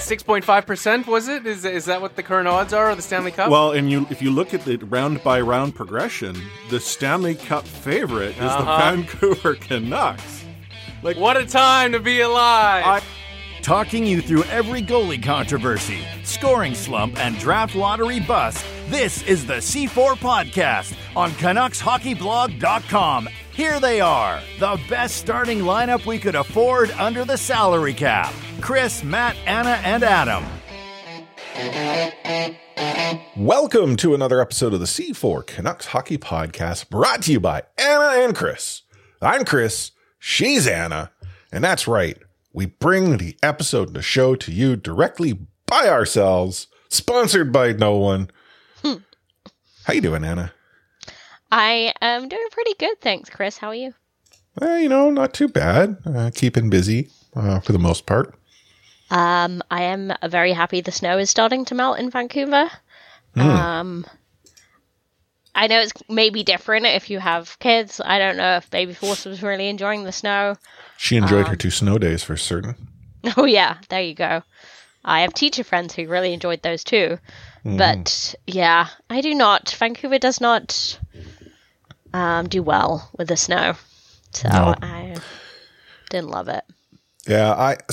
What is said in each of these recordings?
6.5%, was it? Is that what the current odds are of the Stanley Cup? Well, and if you look at the round-by-round progression, the Stanley Cup favorite is the Vancouver Canucks. Like, what a time to be alive! Talking you through every goalie controversy, scoring slump, and draft lottery bust, this is the C4 Podcast on CanucksHockeyBlog.com. Here they are, the best starting lineup we could afford under the salary cap. Chris, Matt, Anna, and Adam. Welcome to another episode of the C4 Canucks Hockey Podcast, brought to you by Anna and Chris. I'm Chris, she's Anna, and that's right. We bring the episode and the show to you directly by ourselves, sponsored by no one. How you doing, Anna? I am doing pretty good, thanks, Chris. How are you? Not too bad. Keeping busy for the most part. I am very happy the snow is starting to melt in Vancouver. I know it's maybe different if you have kids. I don't know if Baby Force was really enjoying the snow. She enjoyed her 2 snow days for certain. Oh, yeah. There you go. I have teacher friends who really enjoyed those too. Mm. But, yeah, I do not. Vancouver does not do well with the snow. So no. I didn't love it. Yeah,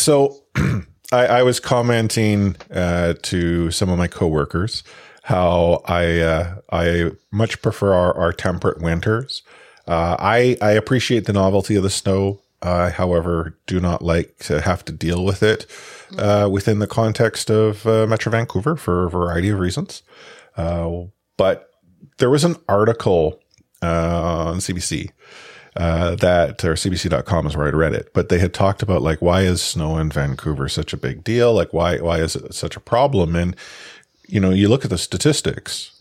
I was commenting to some of my coworkers how I much prefer our temperate winters. I appreciate the novelty of the snow. However, do not like to have to deal with it within the context of Metro Vancouver for a variety of reasons. But there was an article on CBC or CBC.com is where I read it, but they had talked about like, why is snow in Vancouver such a big deal? Like, why is it such a problem? And you look at the statistics.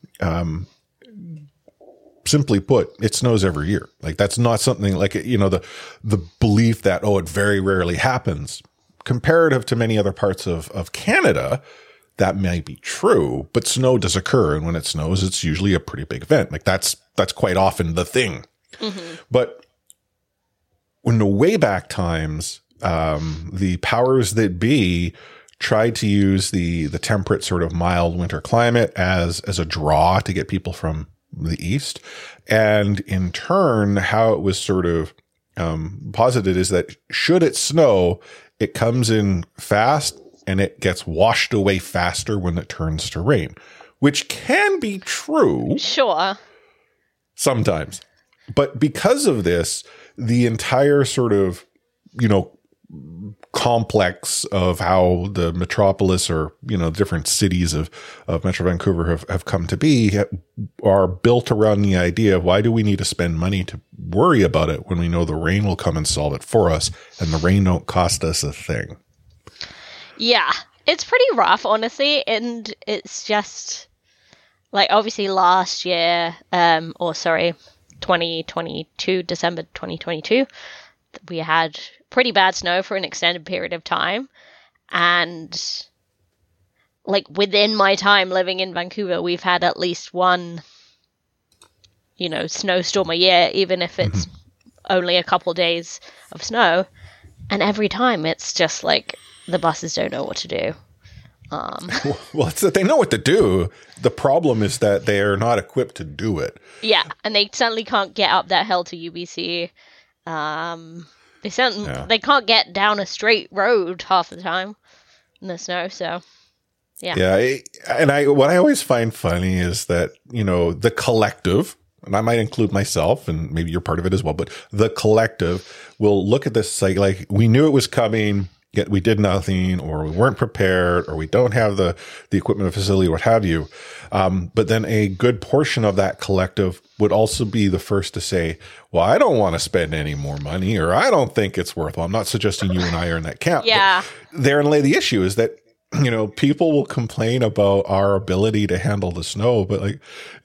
Simply put, it snows every year. Like, that's not something like, the belief that, it very rarely happens. Comparative to many other parts of Canada, that may be true, but snow does occur. And when it snows, it's usually a pretty big event. Like, that's quite often the thing. Mm-hmm. But in the way back times, the powers that be tried to use the temperate sort of mild winter climate as a draw to get people from the east. And in turn, how it was sort of posited is that should it snow, it comes in fast and it gets washed away faster when it turns to rain, which can be true. Sure. Sometimes. But because of this, the entire sort of, complex of how the metropolis or, different cities of Metro Vancouver have come to be are built around the idea of why do we need to spend money to worry about it when we know the rain will come and solve it for us and the rain don't cost us a thing. Yeah, it's pretty rough, honestly. And it's just like, obviously last year, 2022, December 2022, we had pretty bad snow for an extended period of time. And like within my time living in Vancouver, we've had at least one, snowstorm a year, even if it's only a couple days of snow. And every time it's just like the buses don't know what to do. Well, it's that they know what to do. The problem is that they are not equipped to do it. Yeah, and they certainly can't get up that hill to UBC. They can't get down a straight road half the time in the snow. So, yeah. Yeah, and what I always find funny is that the collective, and I might include myself, and maybe you're part of it as well, but the collective will look at this like we knew it was coming. Yet we did nothing, or we weren't prepared, or we don't have the equipment or facility, what have you. But then a good portion of that collective would also be the first to say, well, I don't want to spend any more money, or I don't think it's worthwhile. I'm not suggesting you and I are in that camp. Yeah. But therein lay the issue is that, people will complain about our ability to handle the snow, but like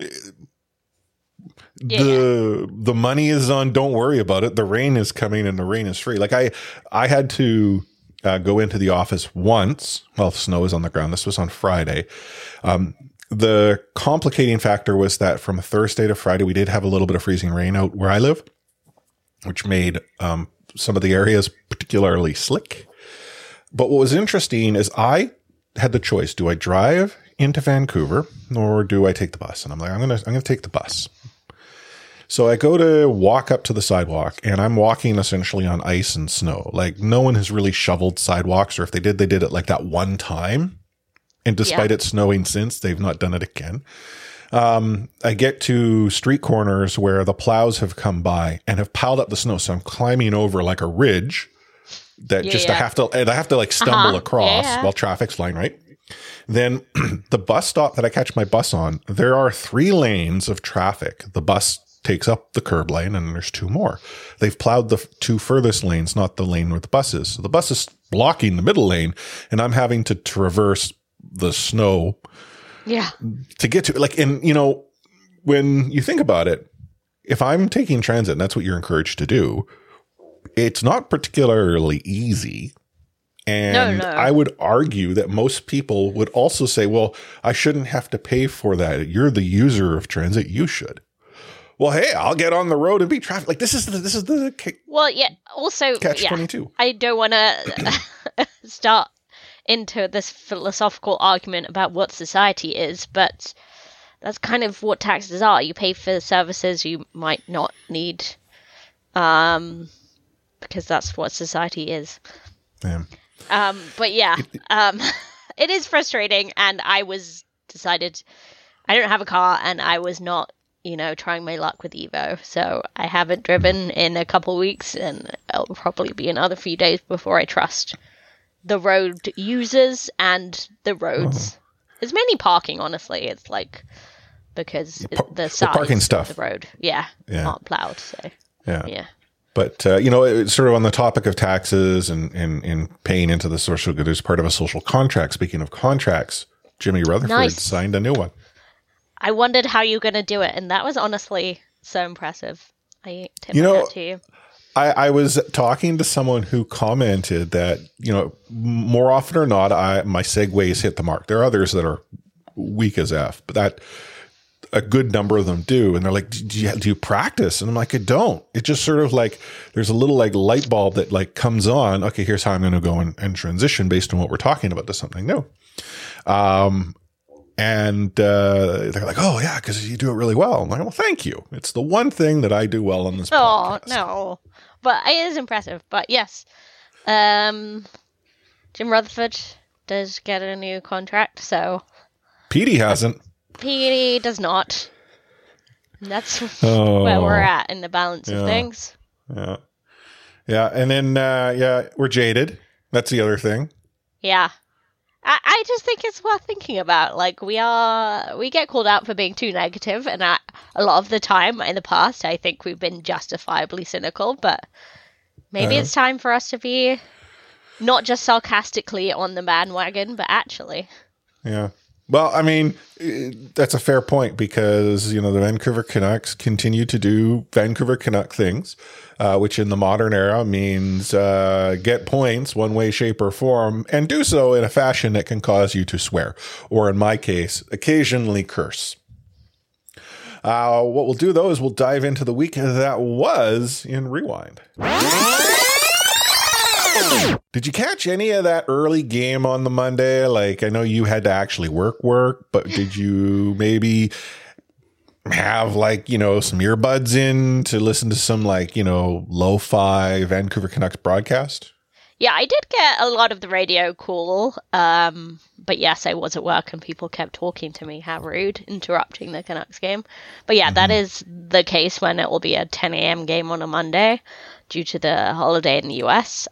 the money is on, don't worry about it. The rain is coming and the rain is free. Like I had to go into the office once while snow was on the ground. This was on Friday. The complicating factor was that from Thursday to Friday, we did have a little bit of freezing rain out where I live, which made some of the areas particularly slick. But what was interesting is I had the choice. Do I drive into Vancouver or do I take the bus? And I'm like, I'm going to take the bus. So I go to walk up to the sidewalk and I'm walking essentially on ice and snow. Like no one has really shoveled sidewalks, or if they did it like that one time. And despite it snowing since, they've not done it again. I get to street corners where the plows have come by and have piled up the snow. So I'm climbing over like a ridge that I have to like stumble across while traffic's flying, right? Then the bus stop that I catch my bus on, there are 3 lanes of traffic. The bus takes up the curb lane and there's 2 more. They've plowed the 2 furthest lanes, not the lane where the bus is. So the bus is blocking the middle lane and I'm having to traverse the snow to get to like, and you know, when you think about it, if I'm taking transit and that's what you're encouraged to do, it's not particularly easy. And No. I would argue that most people would also say, well, I shouldn't have to pay for that. You're the user of transit. You should. Well, hey, I'll get on the road and beat traffic. Like this is the Well, yeah. Also, catch-22. I don't want to start into this philosophical argument about what society is, but that's kind of what taxes are. You pay for services you might not need, because that's what society is. Yeah. But yeah, it is frustrating, and I decided I don't have a car, and I was not, trying my luck with Evo, so I haven't driven in a couple weeks, and it'll probably be another few days before I trust the road users and the roads. There's mainly parking, honestly. It's like because the size parking stuff of the road, not plowed. So yeah. But, it's sort of on the topic of taxes and paying into the social good, there's part of a social contract. Speaking of contracts, Jimmy Rutherford signed a new one. I wondered how you were going to do it, and that was honestly so impressive. I tip my hat to you. I was talking to someone who commented that, more often or not, my segues hit the mark. There are others that are weak as F, but that a good number of them do. And they're like, do you practice? And I'm like, I don't. It's just sort of like, there's a little like light bulb that like comes on. Okay, here's how I'm going to go and transition based on what we're talking about to something new. And they're like, oh yeah, because you do it really well. I'm like, well, thank you. It's the one thing that I do well on this podcast. Oh, no. But it is impressive. But yes, Jim Rutherford does get a new contract, so. Petey hasn't. Petey does not. That's where we're at in the balance of things. Yeah. Yeah. And then, we're jaded. That's the other thing. Yeah. I just think it's worth thinking about. Like, we get called out for being too negative, and a lot of the time in the past, I think we've been justifiably cynical, but maybe it's time for us to be not just sarcastically on the bandwagon, but actually. Yeah. Well, I mean, that's a fair point because, the Vancouver Canucks continue to do Vancouver Canuck things, which in the modern era means get points one way, shape, or form, and do so in a fashion that can cause you to swear, or in my case, occasionally curse. What we'll do, though, is we'll dive into the week that was in Rewind. Did you catch any of that early game on the Monday? Like, I know you had to actually work, but did you maybe have some earbuds in to listen to some lo-fi Vancouver Canucks broadcast? Yeah, I did get a lot of the radio call. But yes, I was at work and people kept talking to me. How rude, interrupting the Canucks game. But yeah, that is the case when it will be a 10 a.m. game on a Monday due to the holiday in the US.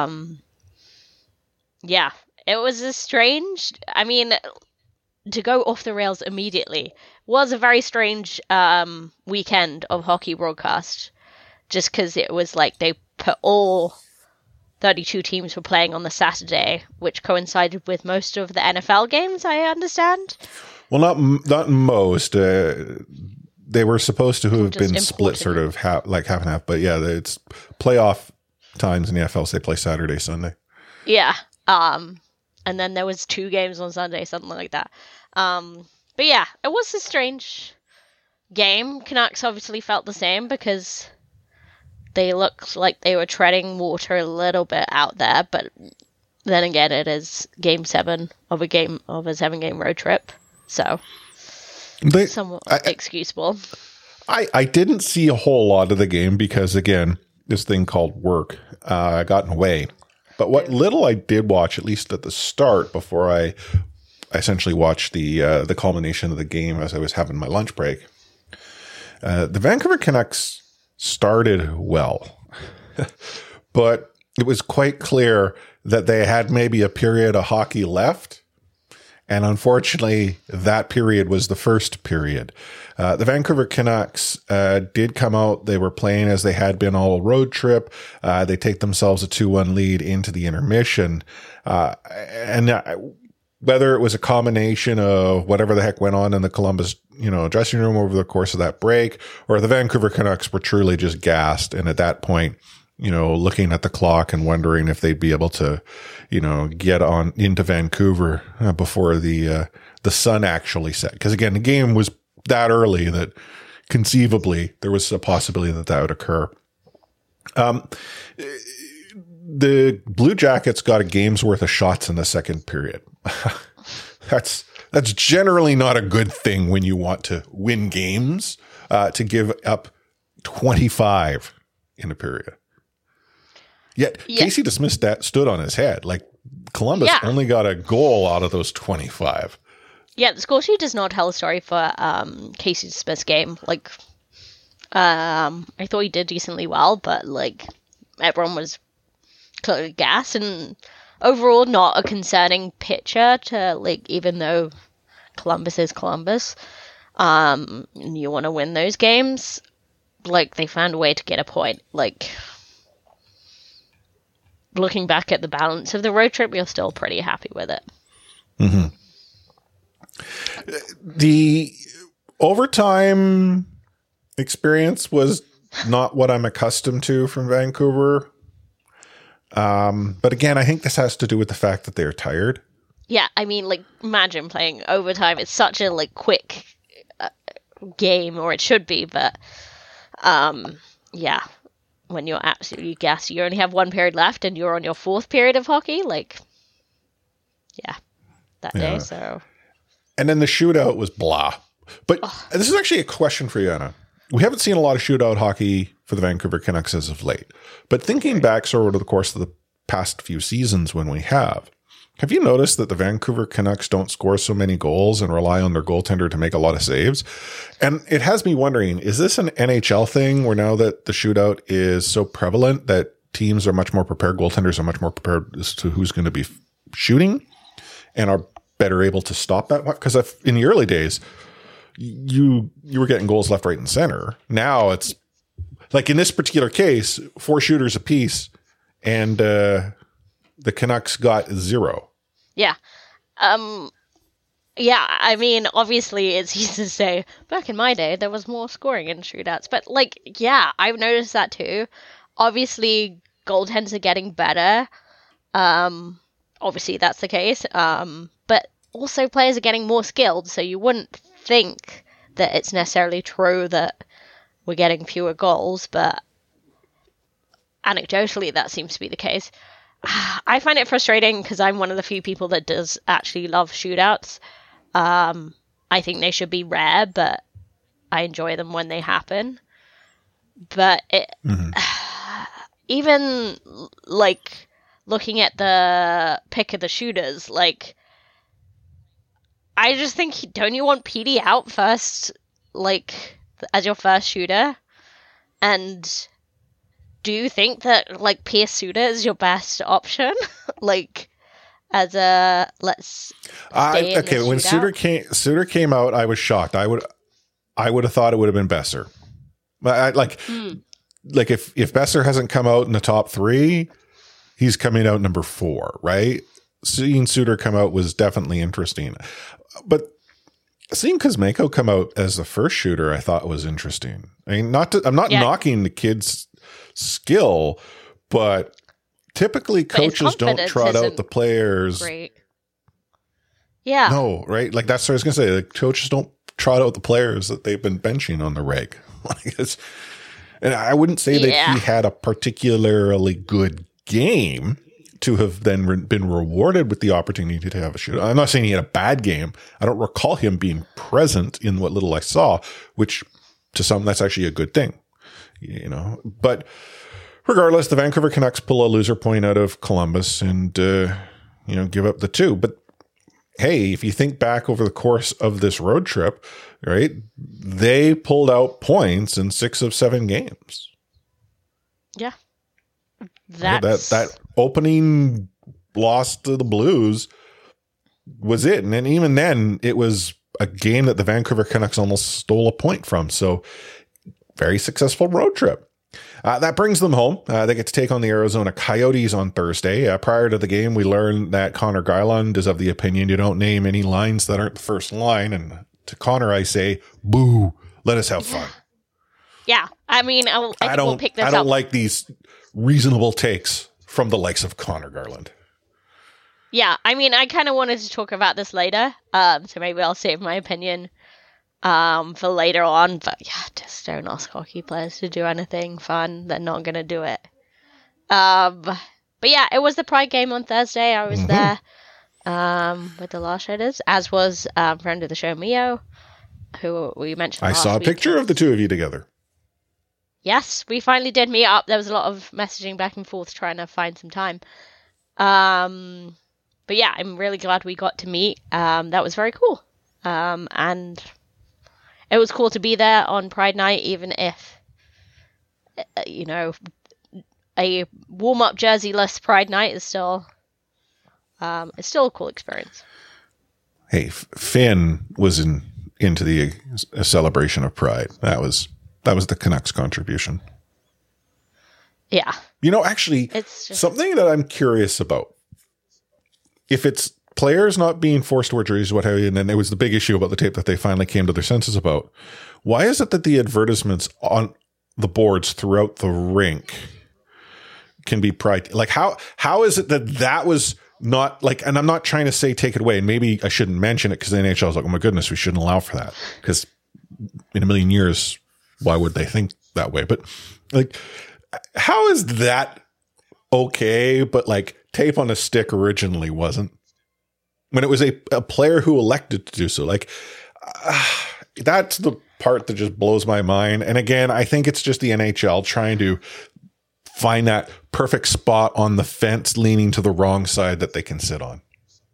Yeah, it was a strange, to go off the rails immediately was a very strange weekend of hockey broadcast, just because it was like they put all 32 teams were playing on the Saturday, which coincided with most of the NFL games, I understand. Well, not most. They were supposed to have been split sort of half and half, but yeah, it's playoff times in the NFL, so they play Saturday, Sunday. Yeah. And then there was 2 games on Sunday, something like that. But yeah, it was a strange game. Canucks obviously felt the same because they looked like they were treading water a little bit out there, but then again, it is game 7 of a 7-game road trip, so somewhat excusable. I didn't see a whole lot of the game because, again, this thing called work got in the way. But what little I did watch, at least at the start, before I essentially watched the culmination of the game as I was having my lunch break, the Vancouver Canucks started well. But it was quite clear that they had maybe a period of hockey left. And unfortunately, that period was the first period. The Vancouver Canucks did come out. They were playing as they had been all road trip. They take themselves a 2-1 lead into the intermission. Whether it was a combination of whatever the heck went on in the Columbus, dressing room over the course of that break, or the Vancouver Canucks were truly just gassed. And at that point, looking at the clock and wondering if they'd be able to, get on into Vancouver before the sun actually set. Because again, the game was that early that conceivably there was a possibility that would occur. The Blue Jackets got a game's worth of shots in the second period. That's generally not a good thing when you want to win games, to give up 25 in a period. Yet Casey DeSmith stood on his head. Like, Columbus only got a goal out of those 25. Yeah, the score sheet does not tell a story for Casey DeSmith's game. Like, I thought he did decently well, but everyone was clearly gassed, and overall not a concerning picture to even though Columbus is Columbus, you want to win those games. They found a way to get a point. Looking back at the balance of the road trip, you're still pretty happy with it. Mm-hmm. The overtime experience was not what I'm accustomed to from Vancouver. But again, I think this has to do with the fact that they're tired. Yeah, I mean, imagine playing overtime. It's such a quick game, or it should be, but yeah. When you're absolutely gassed, you only have 1 period left and you're on your 4th period of hockey, day, so. And then the shootout was blah. But this is actually a question for you, Anna. We haven't seen a lot of shootout hockey for the Vancouver Canucks as of late. But thinking back sort of the course of the past few seasons when we have you noticed that the Vancouver Canucks don't score so many goals and rely on their goaltender to make a lot of saves? And it has me wondering, is this an NHL thing where now that the shootout is so prevalent that teams are much more prepared, goaltenders are much more prepared as to who's going to be shooting and are better able to stop that? Because in the early days, you were getting goals left, right, and center. Now it's in this particular case, 4 shooters apiece, and the Canucks got 0. Yeah. Yeah, I mean, obviously it's easy to say, back in my day, there was more scoring in shootouts. But, I've noticed that too. Obviously, goaltenders are getting better. Obviously, that's the case. But also players are getting more skilled, so you wouldn't think that it's necessarily true that we're getting fewer goals, but anecdotally, that seems to be the case. I find it frustrating because I'm one of the few people that does actually love shootouts. I think they should be rare, but I enjoy them when they happen. But even looking at the pick of the shooters, I just think, don't you want Petey out first, as your first shooter? And do you think that Pius Suter is your best option? As a when Suter came out, I was shocked. I would have thought it would have been Besser. If Besser hasn't come out in the top 3, he's coming out number 4, right? Seeing Suter come out was definitely interesting, but seeing Kuzmenko come out as the first shooter, I thought was interesting. I mean, I'm not knocking the kid's skill, but typically coaches don't trot out the players. Great. Yeah. No, right? That's what I was going to say. The coaches don't trot out the players that they've been benching on the reg. And I wouldn't say that he had a particularly good game, to have then been rewarded with the opportunity to have a shootout. I'm not saying he had a bad game. I don't recall him being present in what little I saw, which to some, that's actually a good thing, you know. But regardless, the Vancouver Canucks pull a loser point out of Columbus and, you know, give up the 2. But hey, if you think back over the course of this road trip, right, they pulled out points in 6 of 7 games. Yeah. That opening loss to the Blues was it. And then even then, it was a game that the Vancouver Canucks almost stole a point from. So very successful road trip. That brings them home. They get to take on the Arizona Coyotes on Thursday. Prior to the game, we learned that Connor Guyland is of the opinion you don't name any lines that aren't the first line. And to Connor, I say, boo, let us have fun. Yeah. I mean, I think we'll pick this up. I don't like these reasonable takes from the likes of Connor Garland. Yeah. I mean, I kind of wanted to talk about this later. So maybe I'll save my opinion for later on, but yeah, just don't ask hockey players to do anything fun. They're not going to do it. But yeah, it was the Pride game on Thursday. I was there with the Last Shredders, as was friend of the show, Mio, who we mentioned I last saw a week. picture of the two of you together. Yes, we finally did meet up. There was a lot of messaging back and forth trying to find some time. But yeah, I'm really glad we got to meet. That was very cool. And it was cool to be there on Pride Night, even if, you know, a warm-up jersey-less Pride Night is still, it's still a cool experience. Hey, Finn was into the celebration of Pride. That was the Canucks contribution. Yeah. You know, actually, It's just something that I'm curious about. If it's players not being forced to wear jerseys, what have you, and then there was the big issue about the tape that they finally came to their senses about. Why is it that the advertisements on the boards throughout the rink can be Pride? Like, how is it that was not like, and I'm not trying to say take it away, and maybe I shouldn't mention it because the NHL is like, oh my goodness, we shouldn't allow for that. Because in a million years, why would they think that way? But like, how is that okay? But like, tape on a stick originally wasn't, when it was a player who elected to do so. Like, that's the part that just blows my mind. And again, I think it's just the NHL trying to find that perfect spot on the fence leaning to the wrong side that they can sit on.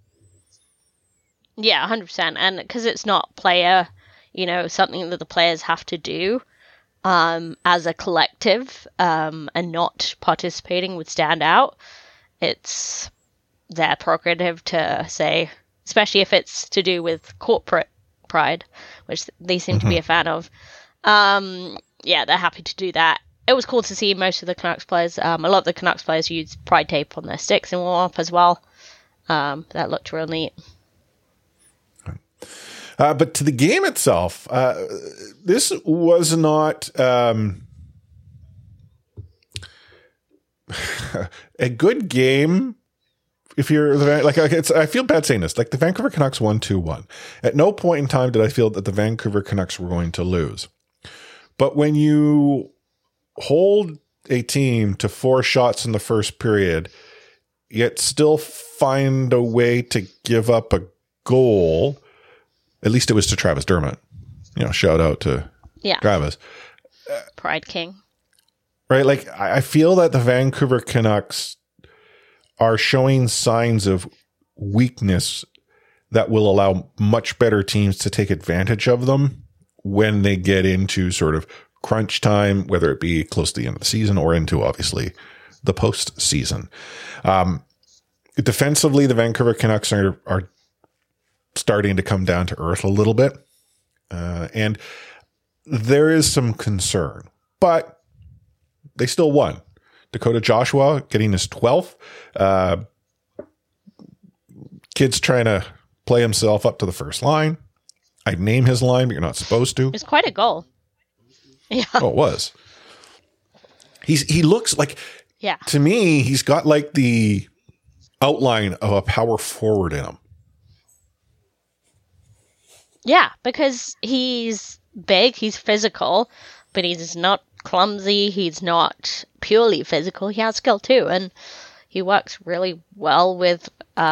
Yeah, 100%. And because it's not player, you know, something that the players have to do as a collective and not participating would stand out. It's their prerogative to say, especially if it's to do with corporate pride, which they seem to be a fan of. Yeah, they're happy to do that. It was cool to see most of the Canucks players. A lot of the Canucks players use Pride tape on their sticks and warm up as well. That looked real neat. But to the game itself, this was not a good game. If you're like, I feel bad saying this. Like, the Vancouver Canucks won 2-1. At no point in time did I feel that the Vancouver Canucks were going to lose. But when you hold a team to 4 shots in the first period, yet still find a way to give up a goal, at least it was to Travis Dermott. You know, shout out to Travis. Pride King. Right? Like, I feel that the Vancouver Canucks are showing signs of weakness that will allow much better teams to take advantage of them when they get into sort of crunch time, whether it be close to the end of the season or into, obviously, the postseason. Defensively, the Vancouver Canucks are starting to come down to earth a little bit. And there is some concern, but they still won. Dakota Joshua getting his 12th. Kid's trying to play himself up to the first line. I'd name his line, but you're not supposed to. It's quite a goal. Yeah. Oh, it was. He looks like, yeah. To me, he's got like the outline of a power forward in him. Yeah, because he's big, he's physical, but he's not clumsy, he's not purely physical. He has skill too, and he works really well with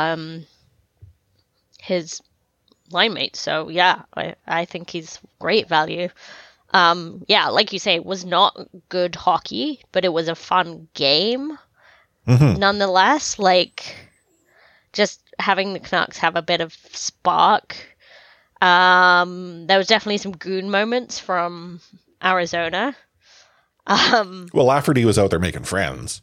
his line mates. So yeah, I think he's great value. Yeah, like you say, it was not good hockey, but it was a fun game. Nonetheless, like, just having the Canucks have a bit of spark. There was definitely some goon moments from Arizona. Well, Lafferty was out there making friends.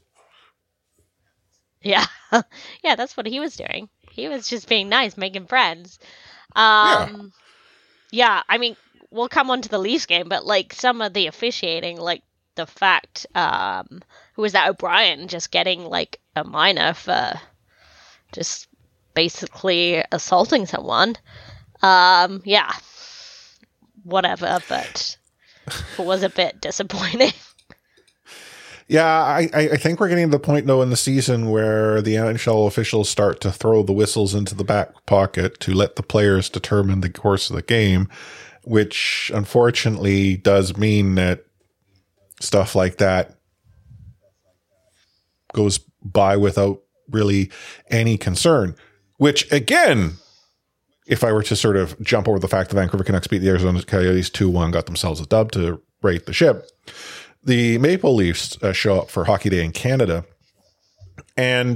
Yeah. Yeah, that's what he was doing. He was just being nice, making friends. Yeah, I mean, we'll come on to the Leafs game, but, like, some of the officiating, like, the fact, who was that, O'Brien, just getting, like, a minor for just basically assaulting someone. Yeah, whatever, but it was a bit disappointing. Yeah, I think we're getting to the point, though, in the season where the NHL officials start to throw the whistles into the back pocket to let the players determine the course of the game, which unfortunately does mean that stuff like that goes by without really any concern, which, again, if I were to sort of jump over the fact the Vancouver Canucks beat the Arizona Coyotes 2-1, got themselves a dub to right the ship, the Maple Leafs show up for Hockey Day in Canada. And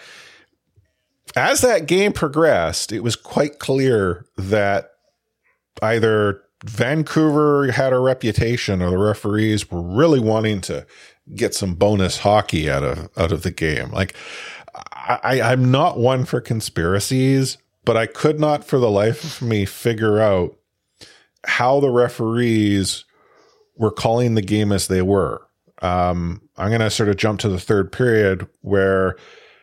as that game progressed, it was quite clear that either Vancouver had a reputation or the referees were really wanting to get some bonus hockey out of the game. Like, I'm not one for conspiracies, but I could not for the life of me figure out how the referees were calling the game as they were. I'm going to sort of jump to the third period where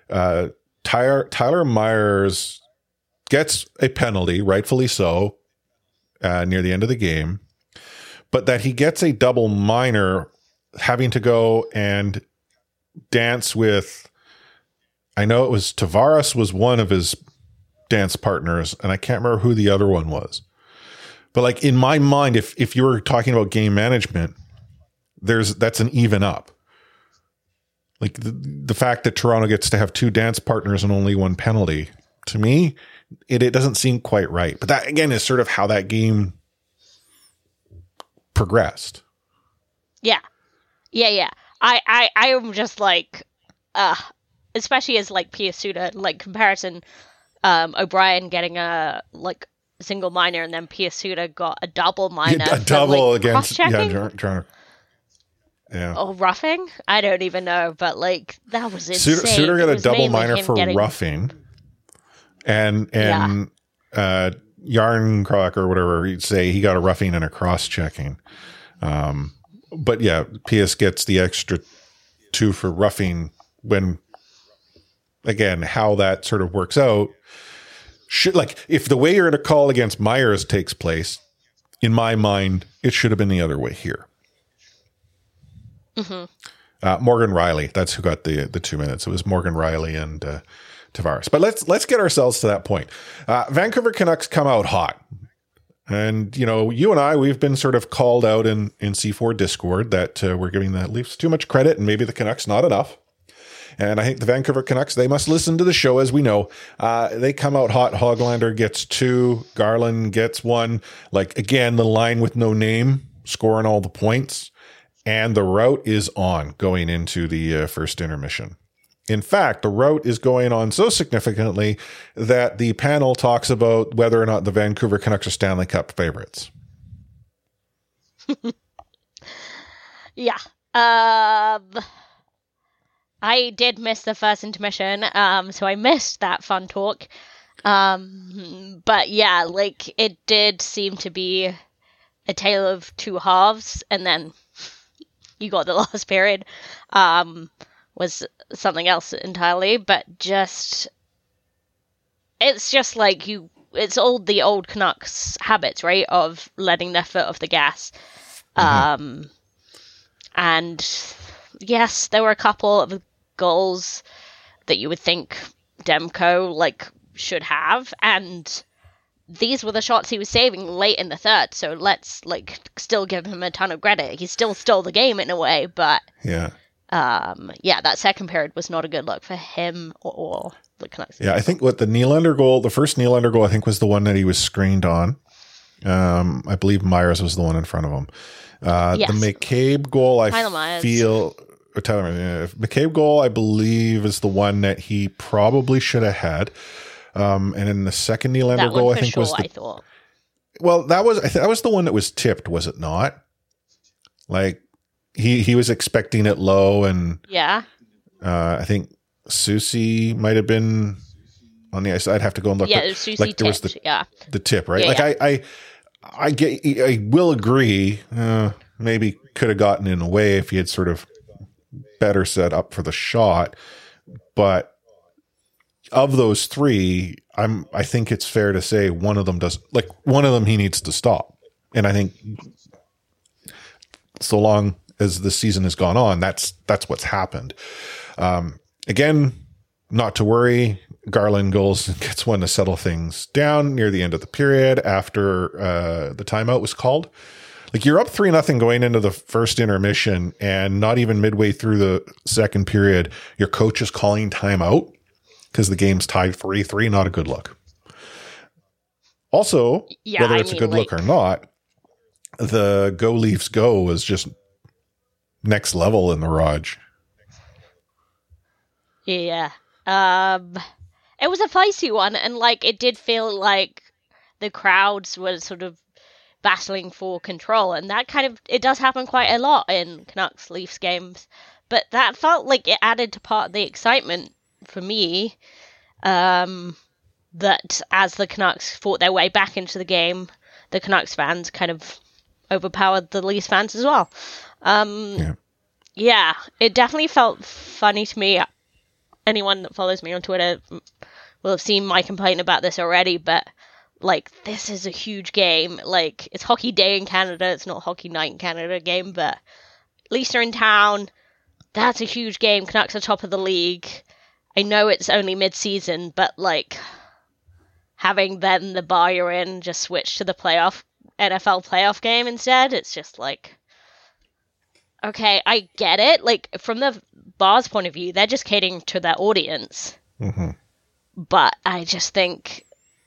Tyler Myers gets a penalty, rightfully so, near the end of the game, but that he gets a double minor having to go and dance with, I know it was Tavares was one of his dance partners, and I can't remember who the other one was. But like in my mind, if you were talking about game management, that's an even up. Like the fact that Toronto gets to have two dance partners and only one penalty, to me, it doesn't seem quite right. But that again is sort of how that game progressed. Yeah. I am just like, especially as like Pia Suda, like comparison, O'Brien getting a like single minor and then Pia Suda got a double minor. A double against Toronto. Yeah. Oh, roughing? I don't even know, but like that was insane. Suter got a double minor for roughing, and Yarncroc or whatever you'd say, he got a roughing and a cross checking. But yeah, PS gets the extra 2 for roughing. When again, how that sort of works out. Like if the way you're going to call against Myers takes place, in my mind, it should have been the other way here. Mm-hmm. Morgan Riley, that's who got the 2 minutes. It was Morgan Riley and Tavares. But let's get ourselves to that point. Vancouver Canucks come out hot. And, you know, you and I, we've been sort of called out in C4 Discord that we're giving the Leafs too much credit and maybe the Canucks not enough. And I think the Vancouver Canucks, they must listen to the show, as we know. They come out hot. Hoglander gets 2. Garland gets 1. Like, again, the line with no name, scoring all the points. And the route is on going into the first intermission. In fact, the route is going on so significantly that the panel talks about whether or not the Vancouver Canucks are Stanley Cup favorites. Yeah. I did miss the first intermission, so I missed that fun talk. But yeah, like it did seem to be a tale of two halves, and then you got the last period was something else entirely. But it's just like it's the old Canucks habits, right, of letting their foot off the gas. Mm-hmm. And yes, there were a couple of goals that you would think Demko should have, and these were the shots he was saving late in the third, so let's still give him a ton of credit. He still stole the game in a way, but yeah, that second period was not a good look for him or the Canucks. Yeah, I think the Nylander goal, the first Nylander goal, I think was the one that he was screened on. I believe Myers was the one in front of him. Yes. The McCabe goal, Tyler Myers. McCabe goal, I believe, is the one that he probably should have had. And in the second Nylander goal, I think was the. I thought. Well, that was the one that was tipped, was it not? Like he was expecting it low, and yeah, I think Susie might have been on the ice. I'd have to go and look. Yeah, it was Susie like there was the tip, right? Yeah, like I will agree. Maybe could have gotten in a way if he had sort of better set up for the shot, but of those three, I think it's fair to say one of them he needs to stop, and I think so long as the season has gone on, that's what's happened. Again, not to worry. Garland goes and gets one to settle things down near the end of the period after the timeout was called. Like, you're up 3-0 going into the first intermission, and not even midway through the second period, your coach is calling timeout because the game's tied 3-3. Not a good look. Also, whether it's a good look or not, the Go Leafs Go was just next level in the Raj. Yeah. It was a feisty one, and it did feel like the crowds were sort of battling for control, and that it does happen quite a lot in Canucks Leafs games, but that felt like it added to part of the excitement for me, that as the Canucks fought their way back into the game, the Canucks fans kind of overpowered the Leafs fans as well. Yeah, it definitely felt funny to me. Anyone that follows me on Twitter will have seen my complaint about this already, but this is a huge game. It's Hockey Day in Canada. It's not Hockey Night in Canada game, but Leafs are in town. That's a huge game. Canucks are top of the league. I know it's only mid-season, but having then the bar you're in just switch to the NFL playoff game instead, it's just okay, I get it. From the bar's point of view, they're just catering to their audience. Mm-hmm. But I just think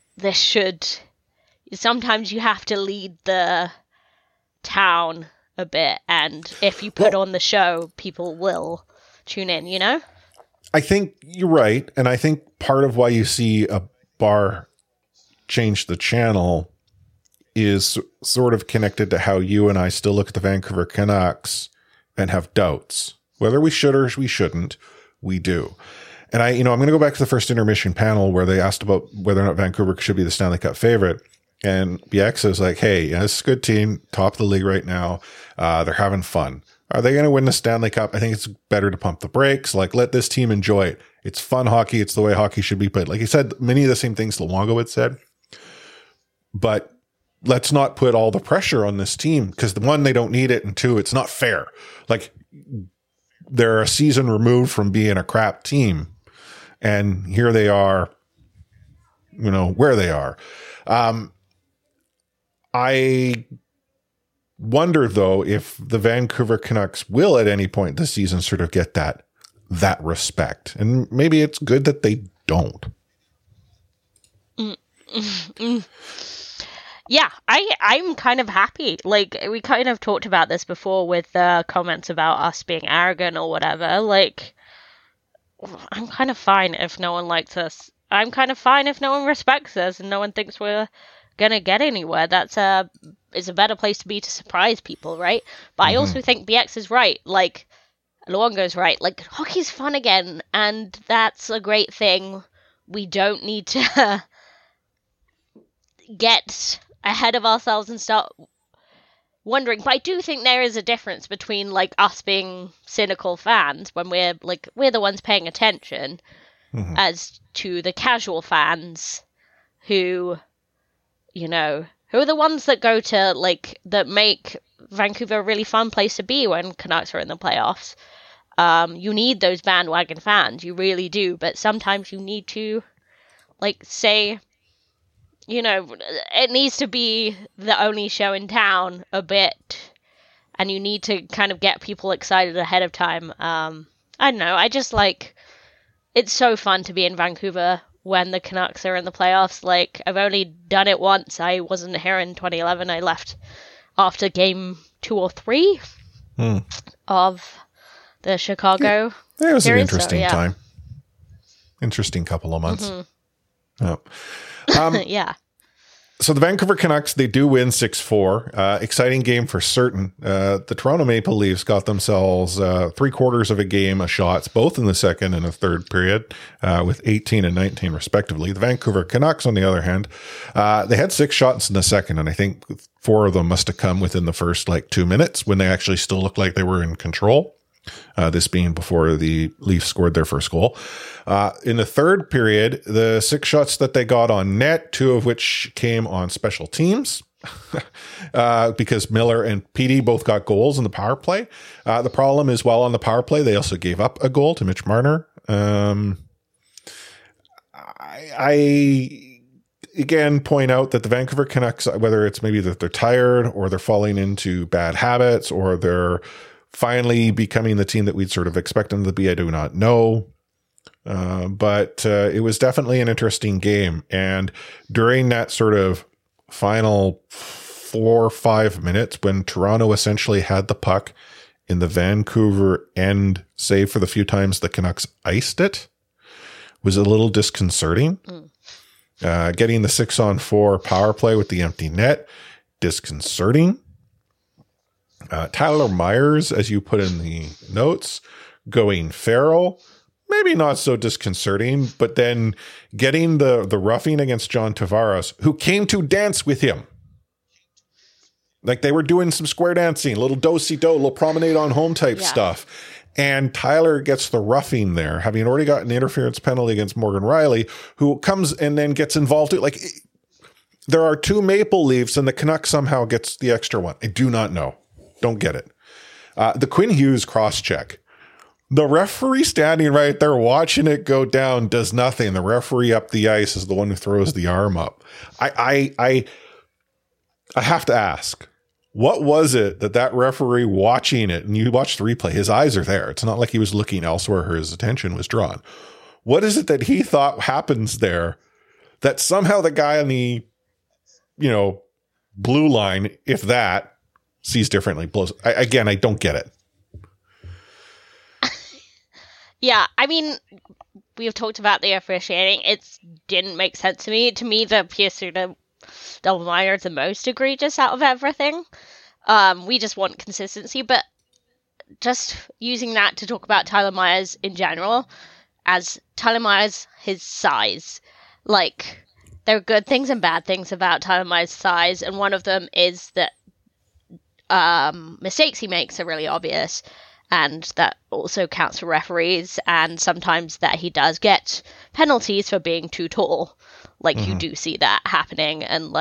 sometimes you have to lead the town a bit, and if you put on the show, people will tune in, I think you're right, and I think part of why you see a bar change the channel is sort of connected to how you and I still look at the Vancouver Canucks and have doubts. Whether we should or we shouldn't, we do. And I'm going to go back to the first intermission panel where they asked about whether or not Vancouver should be the Stanley Cup favorite. And BX is like, hey, this is a good team, top of the league right now. They're having fun. Are they going to win the Stanley Cup? I think it's better to pump the brakes. Let this team enjoy it. It's fun hockey. It's the way hockey should be played. Like he said, many of the same things Luongo had said. But let's not put all the pressure on this team because, one, they don't need it, and two, it's not fair. They're a season removed from being a crap team. And here they are, where they are. I wonder, though, if the Vancouver Canucks will at any point this season sort of get that respect. And maybe it's good that they don't. Yeah, I'm kind of happy. We kind of talked about this before with comments about us being arrogant or whatever. I'm kind of fine if no one likes us. I'm kind of fine if no one respects us and no one thinks we're gonna get anywhere. That's is a better place to be to surprise people, right? But I also think BX is right. Luongo's right. Hockey's fun again, and that's a great thing. We don't need to get ahead of ourselves and start wondering. But I do think there is a difference between us being cynical fans when we're the ones paying attention, as to the casual fans who are the ones that go to that make Vancouver a really fun place to be when Canucks are in the playoffs. You need those bandwagon fans, you really do. But sometimes you need to say, it needs to be the only show in town a bit, and you need to kind of get people excited ahead of time. I don't know. I just like, it's so fun to be in Vancouver when the Canucks are in the playoffs. Like, I've only done it once. I wasn't here in 2011. I left after game 2 or 3 of the Chicago It was series, an interesting time. Interesting couple of months. Yeah. So the Vancouver Canucks, they do win 6-4. Exciting game for certain. The Toronto Maple Leafs got themselves 3/4 of a game of shots, both in the second and the third period, with 18 and 19 respectively. The Vancouver Canucks, on the other hand, they had 6 shots in the second, and I think 4 of them must have come within the first 2 minutes when they actually still looked like they were in control. This being before the Leafs scored their first goal. In the third period, the 6 shots that they got on net, 2 of which came on special teams, because Miller and Petey both got goals in the power play. The problem is, while on the power play, they also gave up a goal to Mitch Marner. I again point out that the Vancouver Canucks, whether it's maybe that they're tired or they're falling into bad habits or they're finally becoming the team that we'd sort of expect them to be, I do not know. But it was definitely an interesting game. And during that sort of final 4 or 5 minutes, when Toronto essentially had the puck in the Vancouver end, save for the few times the Canucks iced it, was a little disconcerting. Getting the 6-on-4 power play with the empty net, disconcerting. Tyler Myers, as you put in the notes, going feral, maybe not so disconcerting, but then getting the roughing against John Tavares, who came to dance with him. Like they were doing some square dancing, little do-si-do, little promenade on home type stuff. And Tyler gets the roughing there, having already gotten an interference penalty against Morgan Riley, who comes and then gets involved. Like, there are 2 Maple Leafs and the Canucks somehow gets the extra one. I do not know. Don't get it. The Quinn Hughes cross-check. The referee standing right there watching it go down does nothing. The referee up the ice is the one who throws the arm up. I have to ask, what was it that referee watching it, and you watch the replay, his eyes are there. It's not like he was looking elsewhere or his attention was drawn. What is it that he thought happens there that somehow the guy on the, blue line, if that, sees differently, blows? I don't get it. Yeah, I mean, we've talked about the officiating. It didn't make sense to me. To me, the Piesuta Del Minor is the most egregious out of everything. We just want consistency, but just using that to talk about Tyler Myers in general, as Tyler Myers, his size. Like, there are good things and bad things about Tyler Myers' size, and one of them is that mistakes he makes are really obvious, and that also counts for referees, and sometimes that he does get penalties for being too tall. Like, you do see that happening, and,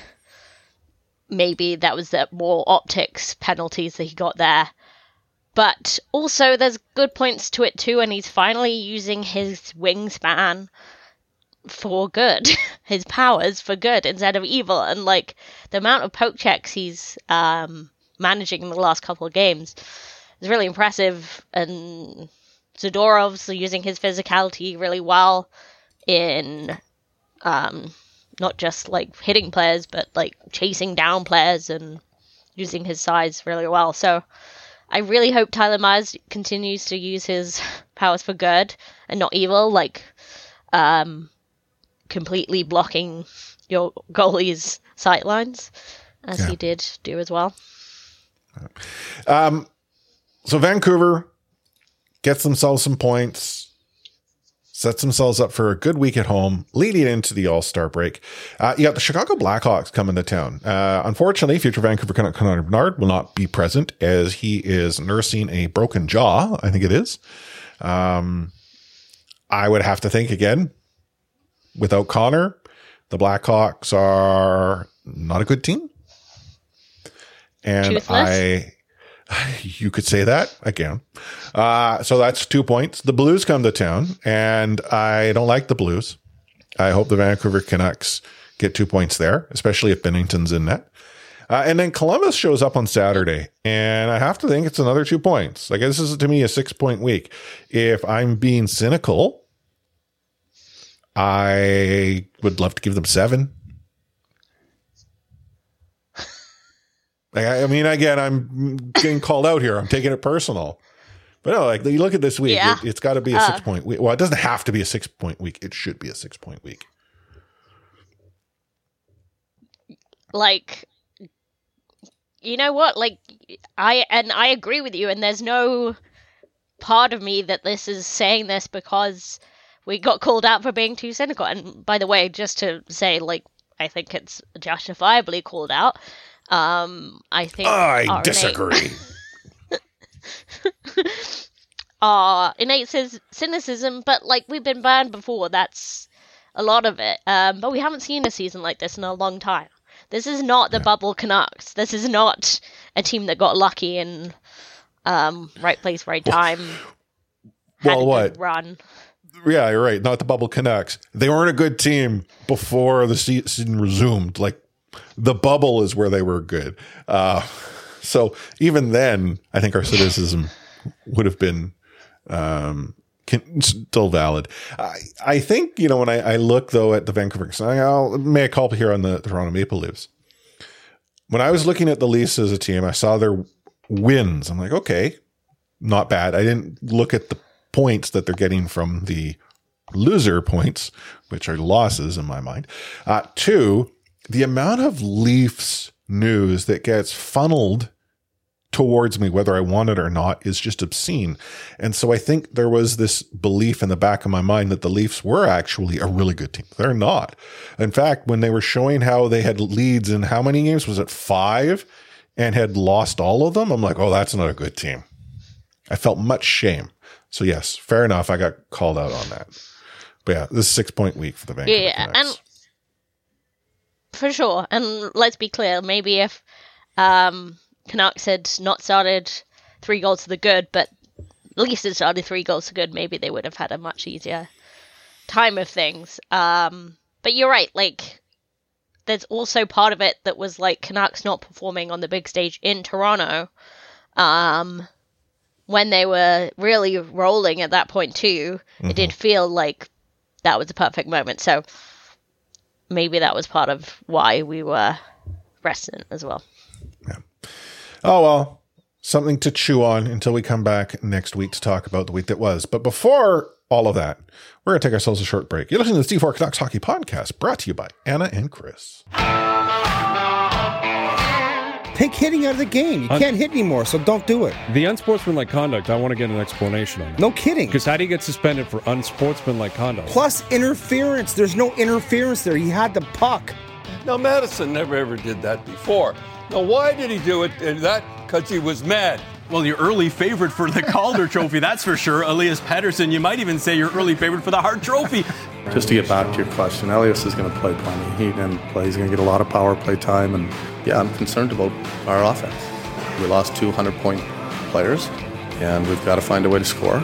maybe that was the more optics penalties that he got there. But also, there's good points to it, too, and he's finally using his wingspan for good. His powers for good instead of evil. And, the amount of poke checks he's managing in the last couple of games is really impressive. And Zadorov's using his physicality really well in not just hitting players, but chasing down players and using his size really well. So I really hope Tyler Myers continues to use his powers for good and not evil, completely blocking your goalie's sightlines, as he did do as well. So Vancouver gets themselves some points, sets themselves up for a good week at home, leading into the All-Star break. You got the Chicago Blackhawks coming to town. Unfortunately, future Vancouver Canuck Connor Bedard will not be present as he is nursing a broken jaw, I think it is. I would have to think again, without Connor, the Blackhawks are not a good team. And Toothless? You could say that again. So that's 2 points. The Blues come to town, and I don't like the Blues. I hope the Vancouver Canucks get 2 points there, especially if Bennington's in net. And then Columbus shows up on Saturday, and I have to think it's another 2 points. Like, this is, to me, a 6-point week. If I'm being cynical, I would love to give them 7. I mean, again, I'm getting called out here. I'm taking it personal. But no, like, you look at this week, it's got to be a 6-point week. Well, it doesn't have to be a 6-point week. It should be a 6-point week. Like, you know what? Like, I agree with you, and there's no part of me that this is saying this because we got called out for being too cynical. And by the way, just to say, like, I think it's justifiably called out. I think I disagree. Innate cynicism, but like, we've been banned before. That's a lot of it. But we haven't seen a season like this in a long time. This is not the bubble Canucks. This is not a team that got lucky in right place, right time. Had a good run. Yeah, you're right. Not the bubble Canucks. They weren't a good team before the season resumed. Like, the bubble is where they were good. So even then, I think our cynicism would have been still valid. I think, you know, when I look, though, at the Vancouver, I'll make a call here on the Toronto Maple Leafs. When I was looking at the Leafs as a team, I saw their wins. I'm like, okay, not bad. I didn't look at the points that they're getting from the loser points, which are losses in my mind. 2, the amount of Leafs news that gets funneled towards me, whether I want it or not, is just obscene. And so I think there was this belief in the back of my mind that the Leafs were actually a really good team. They're not. In fact, when they were showing how they had leads in how many games? Was it 5? And had lost all of them? I'm like, oh, that's not a good team. I felt much shame. So yes, fair enough. I got called out on that. But yeah, this is 6-point week for the Vancouver Canucks. And for sure. And let's be clear, maybe if Canucks had not started 3 goals to the good, but Leafs had started 3 goals to good, maybe they would have had a much easier time of things. But you're right, like, there's also part of it that was like Canucks not performing on the big stage in Toronto when they were really rolling at that point too. Mm-hmm. It did feel like that was the perfect moment. So maybe that was part of why we were resting as well. Yeah. Oh, well, something to chew on until we come back next week to talk about the week that was. But before all of that, we're going to take ourselves a short break. You're listening to the C4 Canucks Hockey Podcast, brought to you by Anna and Chris. Take hitting out of the game. You can't hit anymore, so don't do it. The unsportsmanlike conduct, I want to get an explanation on it. No kidding. Because how do you get suspended for unsportsmanlike conduct? Plus interference. There's no interference there. He had the puck. Now, Madison never ever did that before. Now, why did he do it? And that because he was mad. Well, your early favorite for the Calder Trophy, that's for sure. Elias Pettersson, you might even say your early favorite for the Hart Trophy. Just to get back to your question, Elias is going to play plenty. He's going to get a lot of power play time. And, yeah, I'm concerned about our offense. We lost 200-point players, and we've got to find a way to score.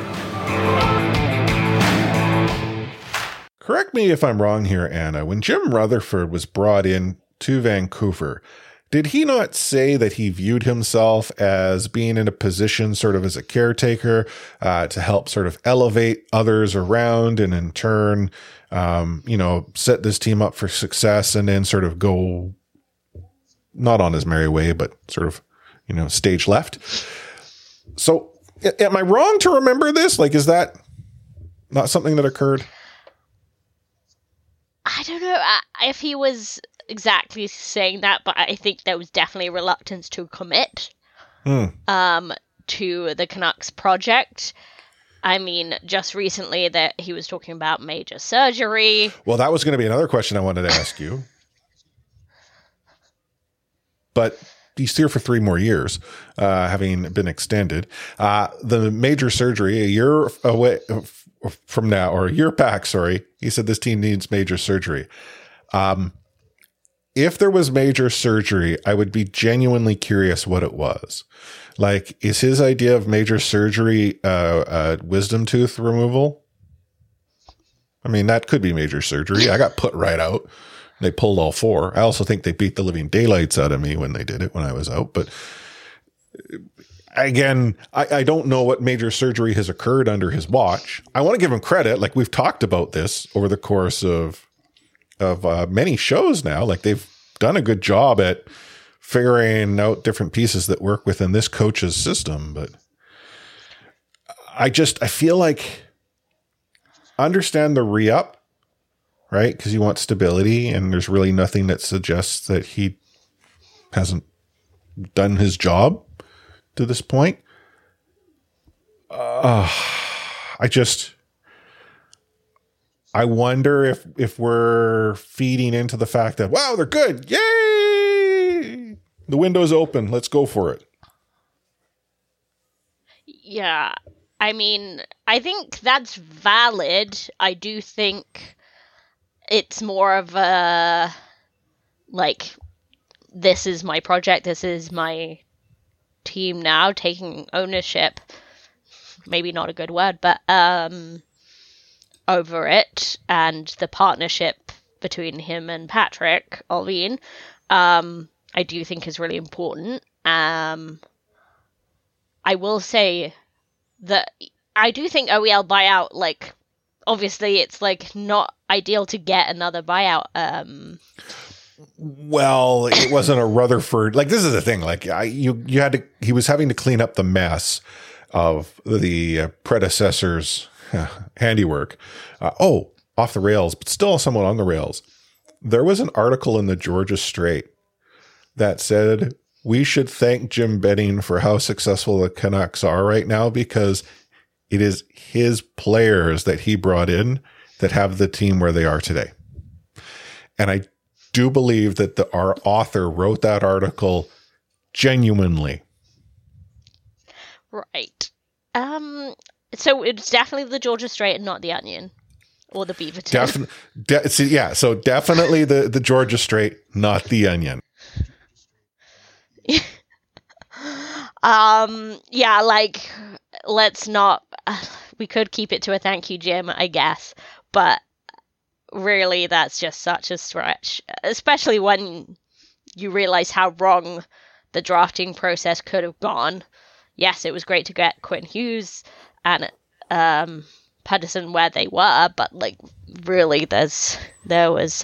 Correct me if I'm wrong here, Anna. When Jim Rutherford was brought in to Vancouver, did he not say that he viewed himself as being in a position sort of as a caretaker to help sort of elevate others around and in turn, set this team up for success and then sort of go not on his merry way, but sort of, stage left? So am I wrong to remember this? Like, is that not something that occurred? I don't know if he was exactly saying that, but I think there was definitely a reluctance to commit to the Canucks project. I mean, just recently that he was talking about major surgery. Well, that was going to be another question I wanted to ask you. But he's here for 3 more years, having been extended. The major surgery, a year away from now, or a year back, sorry, he said this team needs major surgery. If there was major surgery, I would be genuinely curious what it was. Like, is his idea of major surgery wisdom tooth removal? I mean, that could be major surgery. I got put right out. They pulled all 4. I also think they beat the living daylights out of me when they did it when I was out. But again, I don't know what major surgery has occurred under his watch. I want to give him credit. Like, we've talked about this over the course of many shows now. Like, they've done a good job at figuring out different pieces that work within this coach's system. But I feel like, understand the re-up, right? Because you want stability, and there's really nothing that suggests that he hasn't done his job to this point. I wonder if we're feeding into the fact that, wow, they're good. Yay! The window's open. Let's go for it. Yeah. I mean, I think that's valid. I do think it's more of a, like, this is my project, this is my team now, taking ownership. Maybe not a good word, but over it, and the partnership between him and Patrick Allvin, I do think is really important. I will say that I do think OEL buyout, like, obviously it's like not ideal to get another buyout. Well, it wasn't a Rutherford. Like, this is the thing. Like, he was having to clean up the mess of the predecessor's handiwork. Off the rails, but still somewhat on the rails. There was an article in the Georgia Straight that said we should thank Jim Benning for how successful the Canucks are right now, because it is his players that he brought in that have the team where they are today. And I do believe that our author wrote that article genuinely. Right. So it's definitely the Georgia Straight and not the Onion or the Beaverton. So definitely the Georgia Straight, not the Onion. Yeah, like, let's not, we could keep it to a thank you, Jim, I guess, but really that's just such a stretch, especially when you realize how wrong the drafting process could have gone. Yes, it was great to get Quinn Hughes and Pedersen where they were, but, like, really there was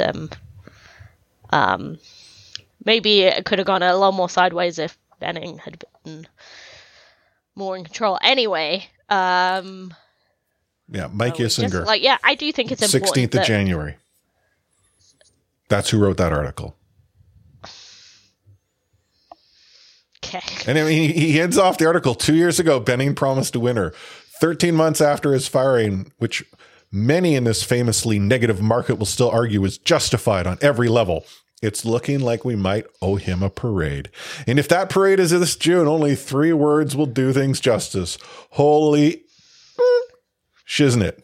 maybe it could have gone a lot more sideways if Benning had been more in control. Anyway, Mike Yissinger. I do think it's important. 16th of January. That's who wrote that article. Okay. And I mean, he ends off the article. 2 years ago, Benning promised a winner. 13 months after his firing, which many in this famously negative market will still argue is justified on every level, it's looking like we might owe him a parade. And if that parade is this June, only 3 words will do things justice. Holy shiznit.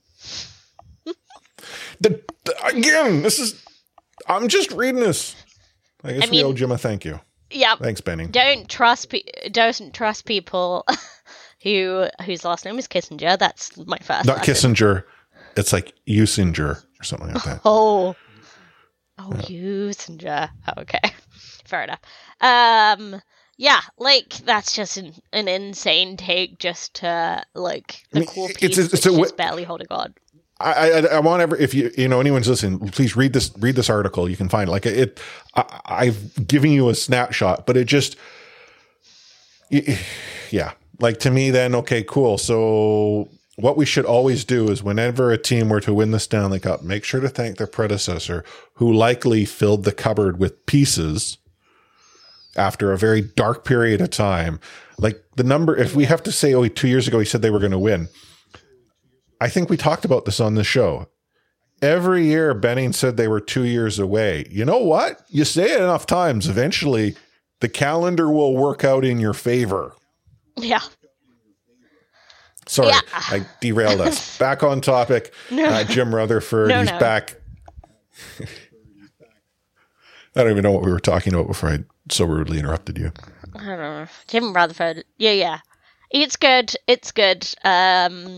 Again, I'm just reading this. I guess we owe Jim a thank you. Yeah. Thanks, Benning. Don't trust people whose last name is Kissinger. That's my first. Not Kissinger. It's like Usinger or something like that. Oh, Usinger. Okay. Fair enough. Yeah, like, that's just an insane take just to, like, the core piece is just barely holding on. I want if anyone's listening, please read this article. You can find it. Like, I've given you a snapshot, but it just, yeah. Like, to me then, okay, cool. So what we should always do is whenever a team were to win the Stanley Cup, make sure to thank their predecessor, who likely filled the cupboard with pieces after a very dark period of time. Like, the number, if we have to say, 2 years ago he said they were going to win. I think we talked about this on the show. Every year Benning said they were 2 years away. You know what? You say it enough times, eventually the calendar will work out in your favor. Yeah. Sorry, yeah. I derailed us. Back on topic. No. Jim Rutherford, he's back. I don't even know what we were talking about before I so rudely interrupted you. I don't know. Jim Rutherford. Yeah. It's good.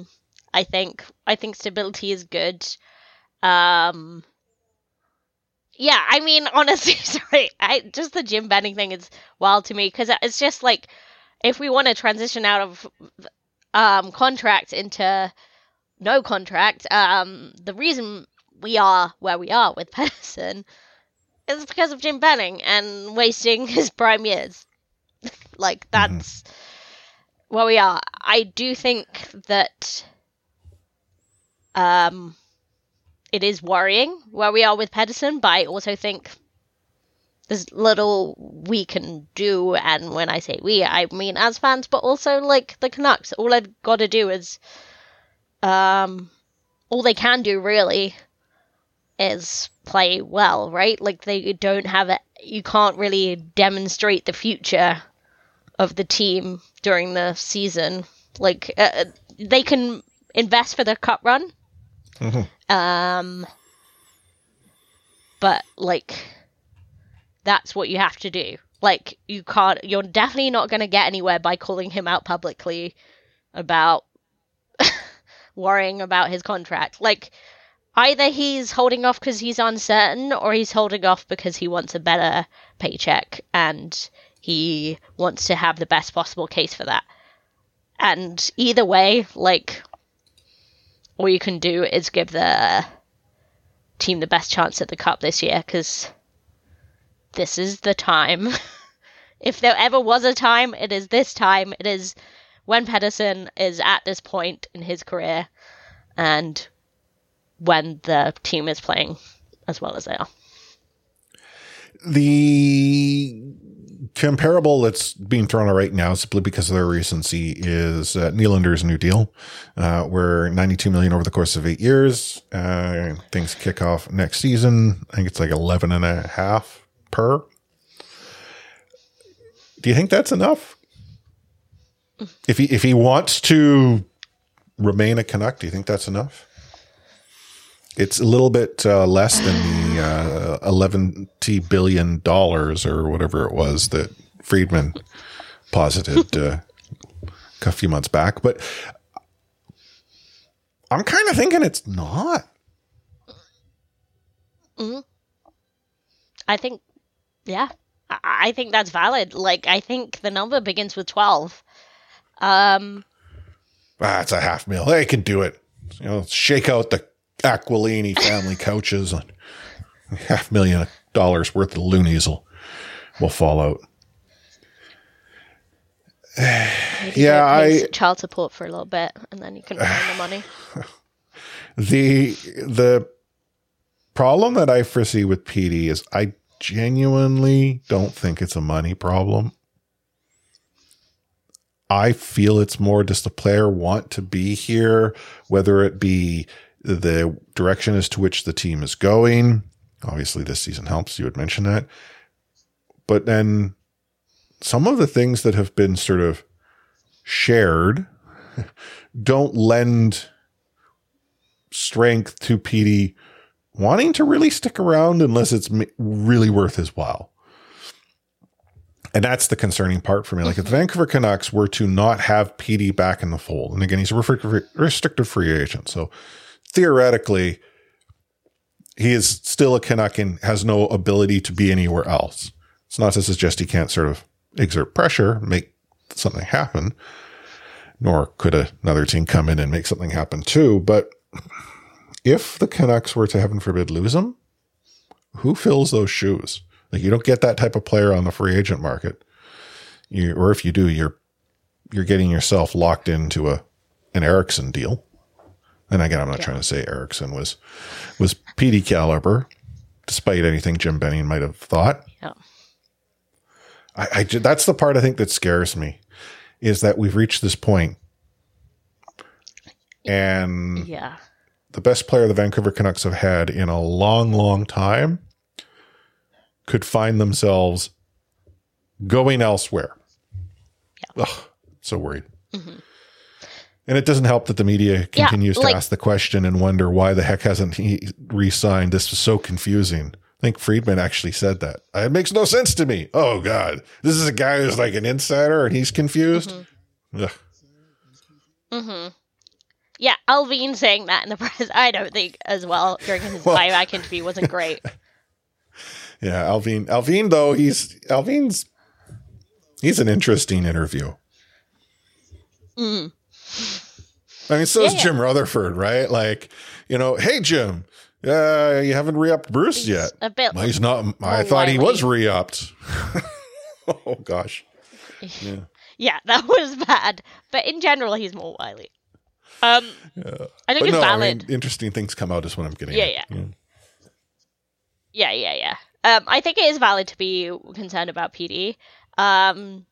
I think stability is good. Yeah, I mean, honestly, sorry, just the Jim Benning thing is wild to me, because it's just like, if we want to transition out of contract into no contract, the reason we are where we are with Pedersen is because of Jim Benning and wasting his prime years. Like, that's where we are. I do think that it is worrying where we are with Pedersen, but I also think there's little we can do, and when I say we, I mean as fans, but also like the Canucks. All I've got to do is, all they can do really is play well, right? Like, they don't have it. You can't really demonstrate the future of the team during the season. Like, they can invest for the cup run. But like, that's what you have to do. Like, you're definitely not going to get anywhere by calling him out publicly about worrying about his contract. Like, either he's holding off because he's uncertain, or he's holding off because he wants a better paycheck and he wants to have the best possible case for that. And either way, like, all you can do is give the team the best chance at the cup this year, because this is the time. If there ever was a time, it is this time. It is when Pedersen is at this point in his career, and when the team is playing as well as they are. The comparable that's being thrown out right now, simply because of their recency, is Nylander's new deal, where $92 million over the course of 8 years. Things kick off next season. I think it's like 11.5 per. Do you think that's enough? If he wants to remain a Canuck, do you think that's enough? It's a little bit less than the $11 billion or whatever it was that Friedman posited a few months back. But I'm kind of thinking it's not. I think, yeah, I think that's valid. Like, I think the number begins with 12. It's a $500,000. They can do it. You know, shake out the Aquilini family couches on $500,000 worth of loonies will fall out. Maybe child support for a little bit, and then you can find the money. The problem that I foresee with PD is I genuinely don't think it's a money problem. I feel it's more, does the player want to be here, whether it be the direction as to which the team is going. Obviously, this season helps. You had mentioned that. But then some of the things that have been sort of shared don't lend strength to PD wanting to really stick around unless it's really worth his while. And that's the concerning part for me. Like, if the Vancouver Canucks were to not have PD back in the fold, and again, he's a restricted free agent, so theoretically, he is still a Canuck and has no ability to be anywhere else. It's not to suggest he can't sort of exert pressure, make something happen, nor could another team come in and make something happen too. But if the Canucks were to, heaven forbid, lose him, who fills those shoes? Like, you don't get that type of player on the free agent market. Or if you do, you're getting yourself locked into an Eriksson deal. And again, I'm not trying to say Eriksson was PD caliber, despite anything Jim Benning might have thought. Yeah. I that's the part I think that scares me, is that we've reached this point, and the best player the Vancouver Canucks have had in a long, long time could find themselves going elsewhere. Yeah. Ugh, so worried. Mm-hmm. And it doesn't help that the media continues to ask the question and wonder why the heck hasn't he re-signed. This was so confusing. I think Friedman actually said that. It makes no sense to me. Oh, God. This is a guy who's like an insider and he's confused? Mm-hmm. Ugh. Mm-hmm. Yeah, Alvin saying that in the press, I don't think as well during his buyback interview wasn't great. Yeah, Alvin though, Alvin's an interesting interview. I mean, so is Jim Rutherford, right? Like, hey Jim, you haven't re-upped Bruce yet. A bit. Well, he's not. I thought he was re-upped. Oh gosh. Yeah, that was bad. But in general, he's more wily. I think it's valid. Interesting things come out is what I'm getting at. Yeah. I think it is valid to be concerned about PD. And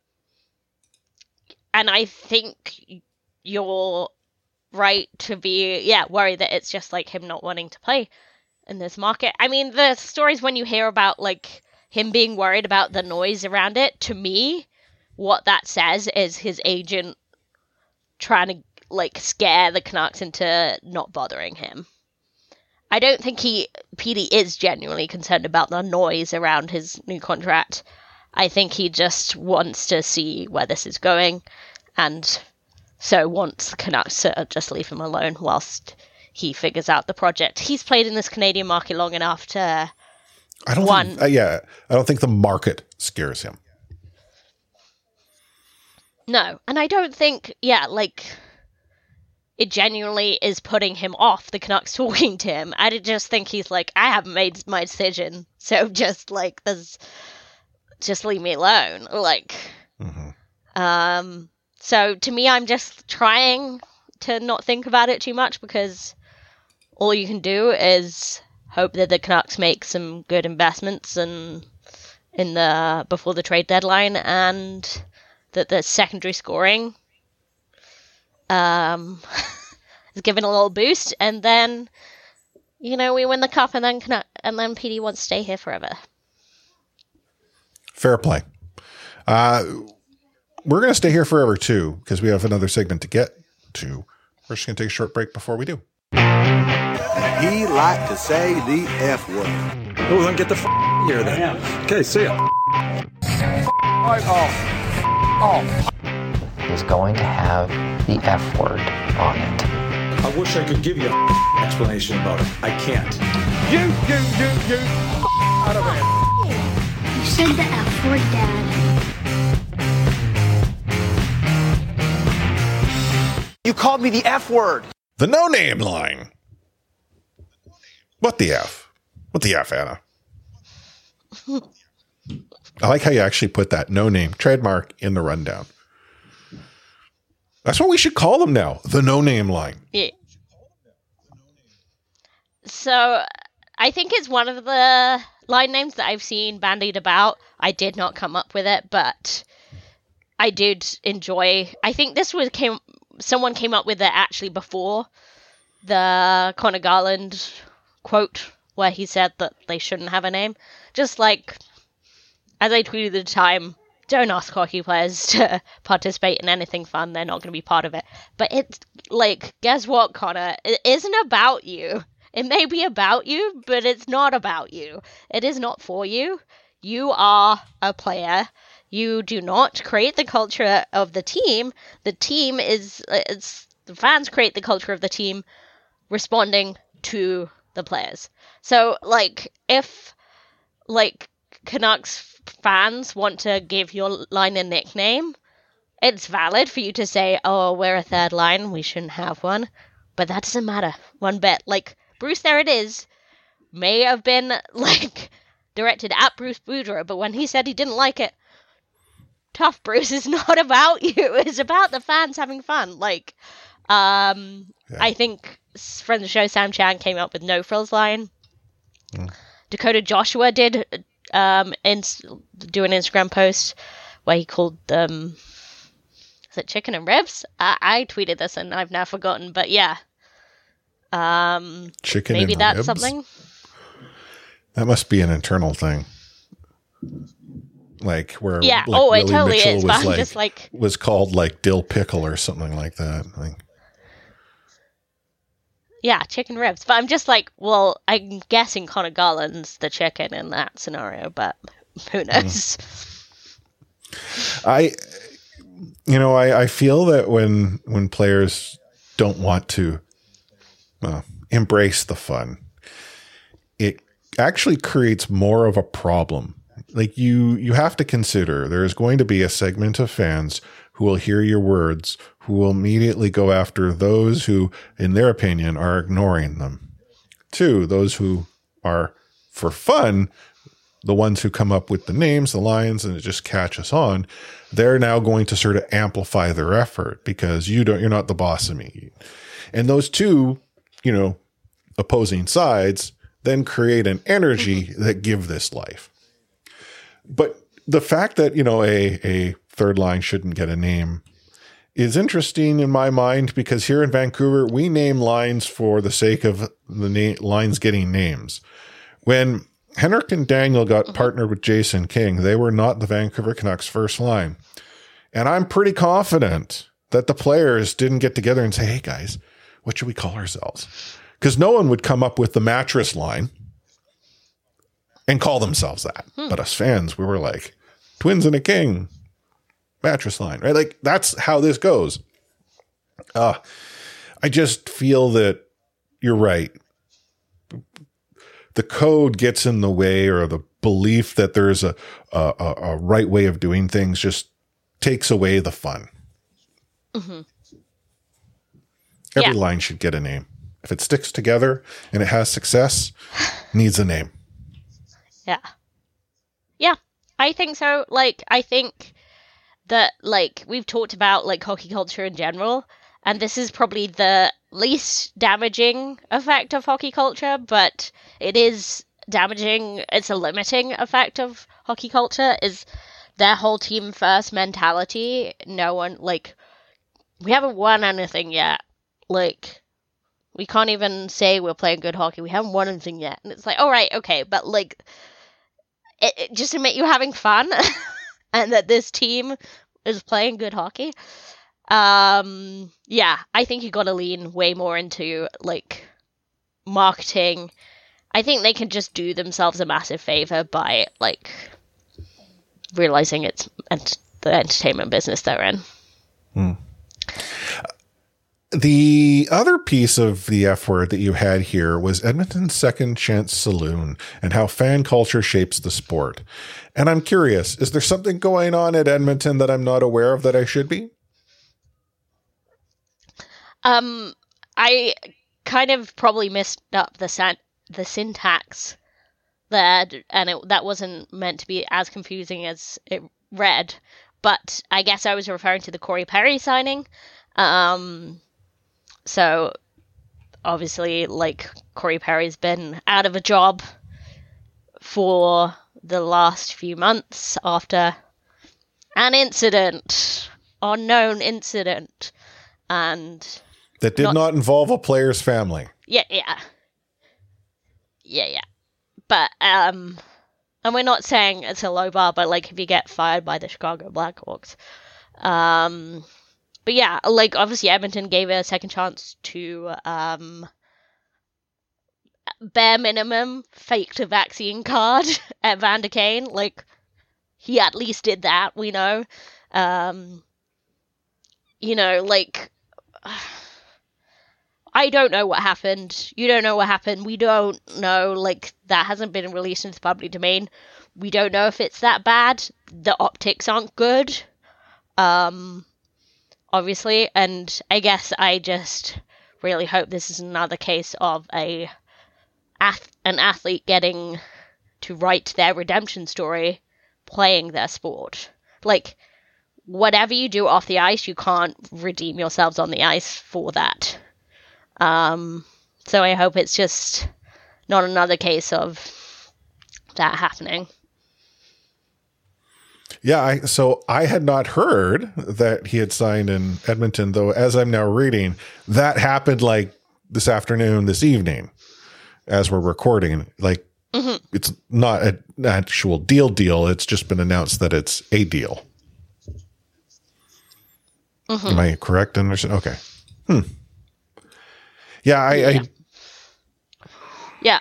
I think you're right to be, worried that it's just like him not wanting to play in this market. I mean, the stories when you hear about like him being worried about the noise around it, to me, what that says is his agent trying to like scare the Canucks into not bothering him. I don't think PD is genuinely concerned about the noise around his new contract. I think he just wants to see where this is going, and so wants the Canucks to just leave him alone whilst he figures out the project. He's played in this Canadian market long enough to. I don't think the market scares him. No, and I don't think, it genuinely is putting him off, the Canucks talking to him. I just think he's like, I haven't made my decision, so just leave me alone. So to me, I'm just trying to not think about it too much, because all you can do is hope that the Canucks make some good investments before the trade deadline, and that the secondary scoring is given a little boost, and then we win the cup, and then PD wants to stay here forever. Fair play. We're going to stay here forever too, because we have another segment to get to. We're just going to take a short break before we do. He liked to say the F word. Oh, then get the here then. Okay, see ya. Is going to have the F word on it. I wish I could give you an explanation about it. I can't. You, out of here. You said the F word, Dad. You called me the F word. The no-name line. What the F? What the F, Anna? I like how you actually put that no-name trademark in the rundown. That's what we should call them now. The no-name line. Yeah. So I think it's one of the line names that I've seen bandied about. I did not come up with it, but I did enjoy. I think this someone came up with it actually before the Connor Garland quote where he said that they shouldn't have a name. Just like, as I tweeted at the time, don't ask hockey players to participate in anything fun. They're not going to be part of it. But it's like, guess what, Connor? It isn't about you. It may be about you, but it's not about you. It is not for you. You are a player. You do not create the culture of the team. The team the fans create the culture of the team responding to the players. So, if, Canucks fans want to give your line a nickname, it's valid for you to say, oh, we're a third line, we shouldn't have one. But that doesn't matter one bit. Bruce, there it is, may have been, directed at Bruce Boudreau, but when he said he didn't like it, tough, Bruce, is not about you. It's about the fans having fun. I think friend of the show, Sam Chan, came up with No Frills line. Dakota Joshua did do an Instagram post where he called them, is it chicken and ribs? I tweeted this and I've now forgotten, but yeah. Chicken maybe and that's ribs? Something. That must be an internal thing. Where yeah. Willie it totally Mitchell is. was but I'm just was called dill pickle or something like that. Yeah, chicken ribs. But I'm just well, I'm guessing Connor Garland's the chicken in that scenario, but who knows? I feel that when players don't want to embrace the fun, it actually creates more of a problem. Like you have to consider there's going to be a segment of fans who will hear your words, who will immediately go after those who, in their opinion, are ignoring them. 2, those who are, for fun, the ones who come up with the names, the lines, and it just catches on. They're now going to sort of amplify their effort because you're not the boss of me. And those 2, opposing sides then create an energy that give this life. But the fact that, a third line shouldn't get a name is interesting in my mind because here in Vancouver, we name lines for the sake of the lines getting names. When Henrik and Daniel got partnered with Jason King, they were not the Vancouver Canucks first line. And I'm pretty confident that the players didn't get together and say, hey guys, what should we call ourselves? Because no one would come up with the mattress line and call themselves that. But us fans, we were like, Twins and a King, mattress line, right? Like that's how this goes. I just feel that you're right. The code gets in the way, or the belief that there's a right way of doing things just takes away the fun. Mm-hmm. Every line should get a name. If it sticks together and it has success, needs a name. Yeah. Yeah, I think so. Like, I think that, like, we've talked about, like, hockey culture in general, and this is probably the least damaging effect of hockey culture, but it is damaging. It's a limiting effect of hockey culture, is their whole team first mentality. No one, like, we haven't won anything yet. Like, we can't even say we're playing good hockey. We haven't won anything yet. And it's like, all right, okay, but, like, it just admit you're having fun and that this team is playing good hockey. Yeah, I think you got to lean way more into, like, marketing. I think they can just do themselves a massive favor by, like, realizing it's the entertainment business they're in. The other piece of the F word that you had here was Edmonton's Second Chance Saloon and how fan culture shapes the sport. And I'm curious, is there something going on at Edmonton that I'm not aware of that I should be? I kind of probably messed up the syntax there, and that wasn't meant to be as confusing as it read. But I guess I was referring to the Corey Perry signing. So obviously, like, Corey Perry's been out of a job for the last few months after an unknown incident, and that did not involve a player's family. Yeah. But and we're not saying it's a low bar, but, like, if you get fired by the Chicago Blackhawks, but yeah, like, obviously Edmonton gave a second chance to bare minimum faked a vaccine card at Vander Kane. Like, he at least did that, we know. Like, I don't know what happened. You don't know what happened. We don't know. Like, that hasn't been released into the public domain. We don't know if it's that bad. The optics aren't good. Obviously, and I guess I just really hope this is another case of an athlete getting to write their redemption story playing their sport. Like, whatever you do off the ice, you can't redeem yourselves on the ice for that. So I hope it's just not another case of that happening. Yeah, so I had not heard that he had signed in Edmonton, though, as I'm now reading, that happened, like, this afternoon, this evening, as we're recording. Like, It's not an actual deal. It's just been announced that it's a deal. Am I correct in understanding? Okay. Yeah, Yeah.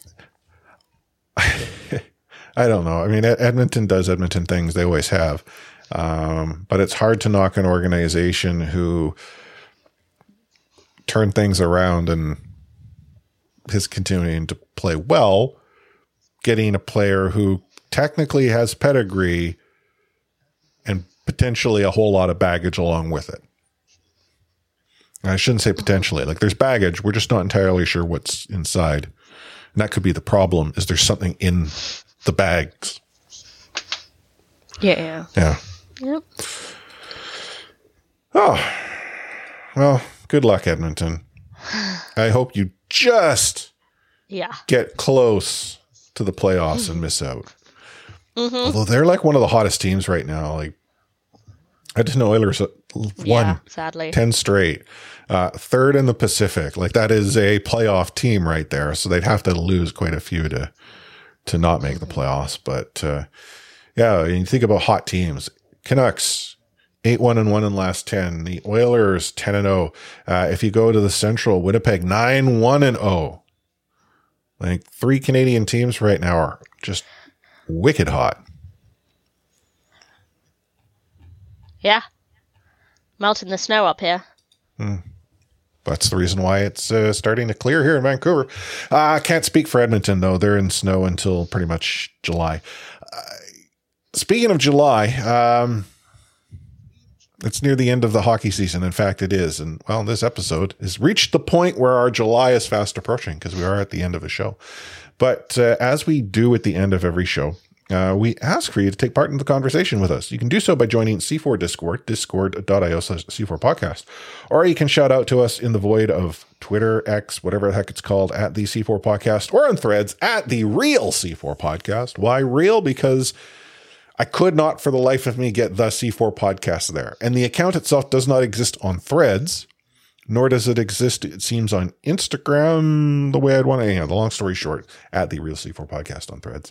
I don't know. I mean, Edmonton does Edmonton things. They always have. But it's hard to knock an organization who turned things around and is continuing to play well getting a player who technically has pedigree and potentially a whole lot of baggage along with it. And I shouldn't say potentially. Like, there's baggage. We're just not entirely sure what's inside. And that could be the problem, is there's something in the bags. Yeah. Yeah. Yep. Oh, well, good luck, Edmonton. I hope you just get close to the playoffs and miss out. Although they're like one of the hottest teams right now. Like, I just know Oilers won sadly 10 straight. Third in the Pacific. Like, that is a playoff team right there. So they'd have to lose quite a few to not make the playoffs. But yeah, you think about hot teams. Canucks 8-1-1 in last 10. The Oilers 10-0. If you go to the Central, Winnipeg 9-1-0. Like, 3 Canadian teams right now are just wicked hot. Yeah. Melting the snow up here. That's the reason why it's starting to clear here in Vancouver. I can't speak for Edmonton, though. They're in snow until pretty much July. Speaking of July, it's near the end of the hockey season. In fact, it is. And, well, this episode has reached the point where our July is fast approaching because we are at the end of a show. But as we do at the end of every show, we ask for you to take part in the conversation with us. You can do so by joining C4 Discord, discord.io/C4 podcast, or you can shout out to us in the void of Twitter, X, whatever the heck it's called, at the C4 podcast, or on Threads at the real C4 podcast. Why real? Because I could not for the life of me get the C4 podcast there. And the account itself does not exist on Threads, nor does it exist, it seems, on Instagram the way I'd want to. The long story short, at the real C4 podcast on Threads.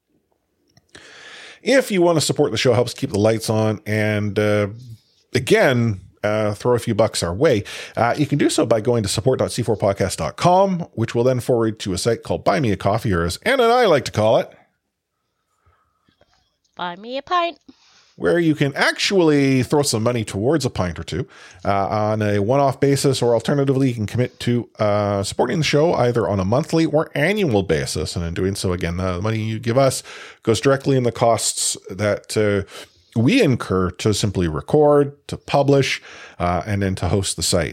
If you want to support the show, helps keep the lights on, and again, throw a few bucks our way, you can do so by going to support.c4podcast.com, which will then forward to a site called Buy Me a Coffee, or as Anna and I like to call it, Buy me a pint. Where you can actually throw some money towards a pint or two on a one-off basis, or alternatively, you can commit to supporting the show either on a monthly or annual basis. And in doing so, again, the money you give us goes directly in the costs that we incur to simply record, to publish, and then to host the site.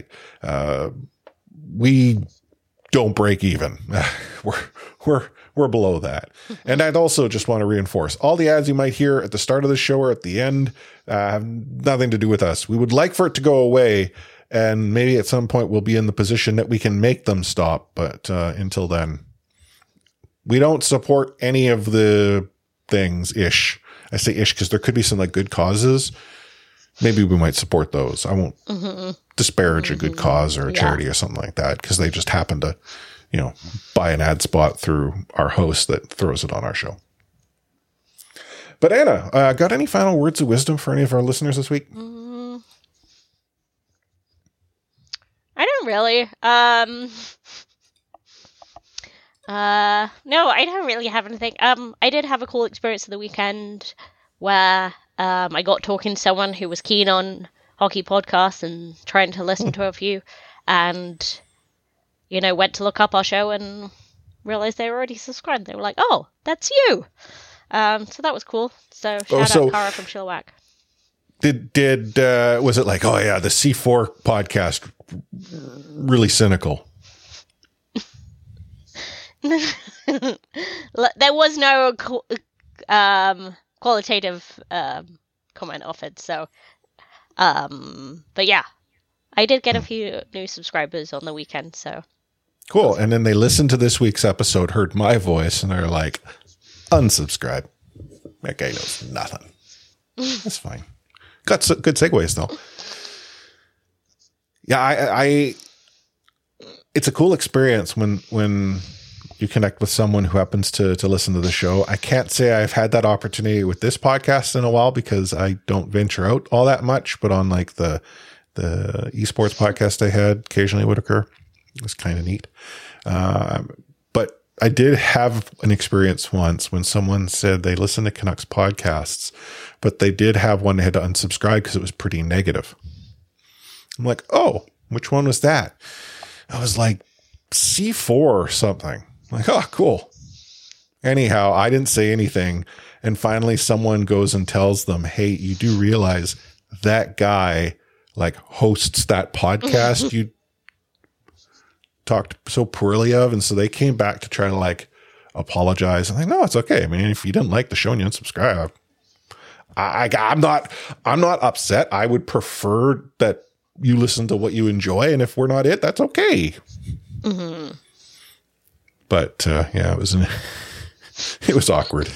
We don't break even. We're below that. And I'd also just want to reinforce, all the ads you might hear at the start of the show or at the end have nothing to do with us. We would like for it to go away, and maybe at some point we'll be in the position that we can make them stop. But until then, we don't support any of the things ish. I say ish because there could be some like good causes. Maybe we might support those. I won't disparage a good cause or a charity or something like that, because they just happen to, buy an ad spot through our host that throws it on our show. But Anna, got any final words of wisdom for any of our listeners this week? I don't really. No, I don't really have anything. I did have a cool experience of the weekend where I got talking to someone who was keen on hockey podcasts and trying to listen to a few, and went to look up our show and realized they were already subscribed. They were like, "Oh, that's you." So that was cool. So shout out Cara from Chilliwack. Did was it like, oh yeah, the C4 podcast really cynical? There was no qualitative comment offered. So, but yeah, I did get a few new subscribers on the weekend. So. Cool. And then they listened to this week's episode, heard my voice, and they're like, unsubscribe. That guy knows nothing. That's fine. Got some good segues, though. Yeah, I it's a cool experience when you connect with someone who happens to listen to the show. I can't say I've had that opportunity with this podcast in a while because I don't venture out all that much, but on like the esports podcast I had occasionally would occur. It was kind of neat. But I did have an experience once when someone said they listened to Canucks podcasts, but they did have one they had to unsubscribe because it was pretty negative. I'm like, oh, which one was that? I was like, C4 or something. I'm like, oh, cool. Anyhow, I didn't say anything. And finally, someone goes and tells them, hey, you do realize that guy like hosts that podcast you talked so poorly of. And so they came back to try to like apologize. I'm like, no, it's okay. I mean, if you didn't like the show and you unsubscribe, I'm not upset. I would prefer that you listen to what you enjoy. And if we're not it, that's okay. Mm-hmm. But yeah, it was awkward.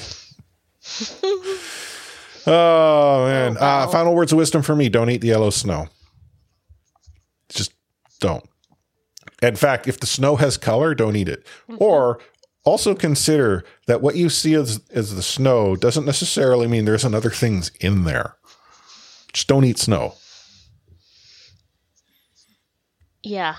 Oh man. Wow. Final words of wisdom for me. Don't eat the yellow snow. Just don't. In fact, if the snow has color, don't eat it. Mm-hmm. Or also consider that what you see as the snow doesn't necessarily mean there isn't other things in there. Just don't eat snow. Yeah.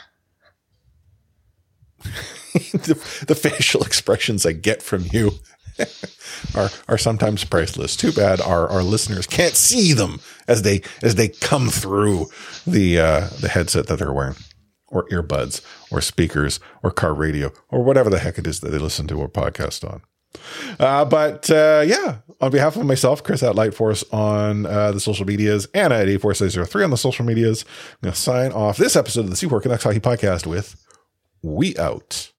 the facial expressions I get from you are sometimes priceless. Too bad our listeners can't see them as they come through the headset that they're wearing, or earbuds, or speakers, or car radio, or whatever the heck it is that they listen to our podcast on. But on behalf of myself, Chris at Lightforce on the social medias, Anna at 84603 on the social medias, I'm going to sign off this episode of the C4 Canucks Hockey Podcast with We Out.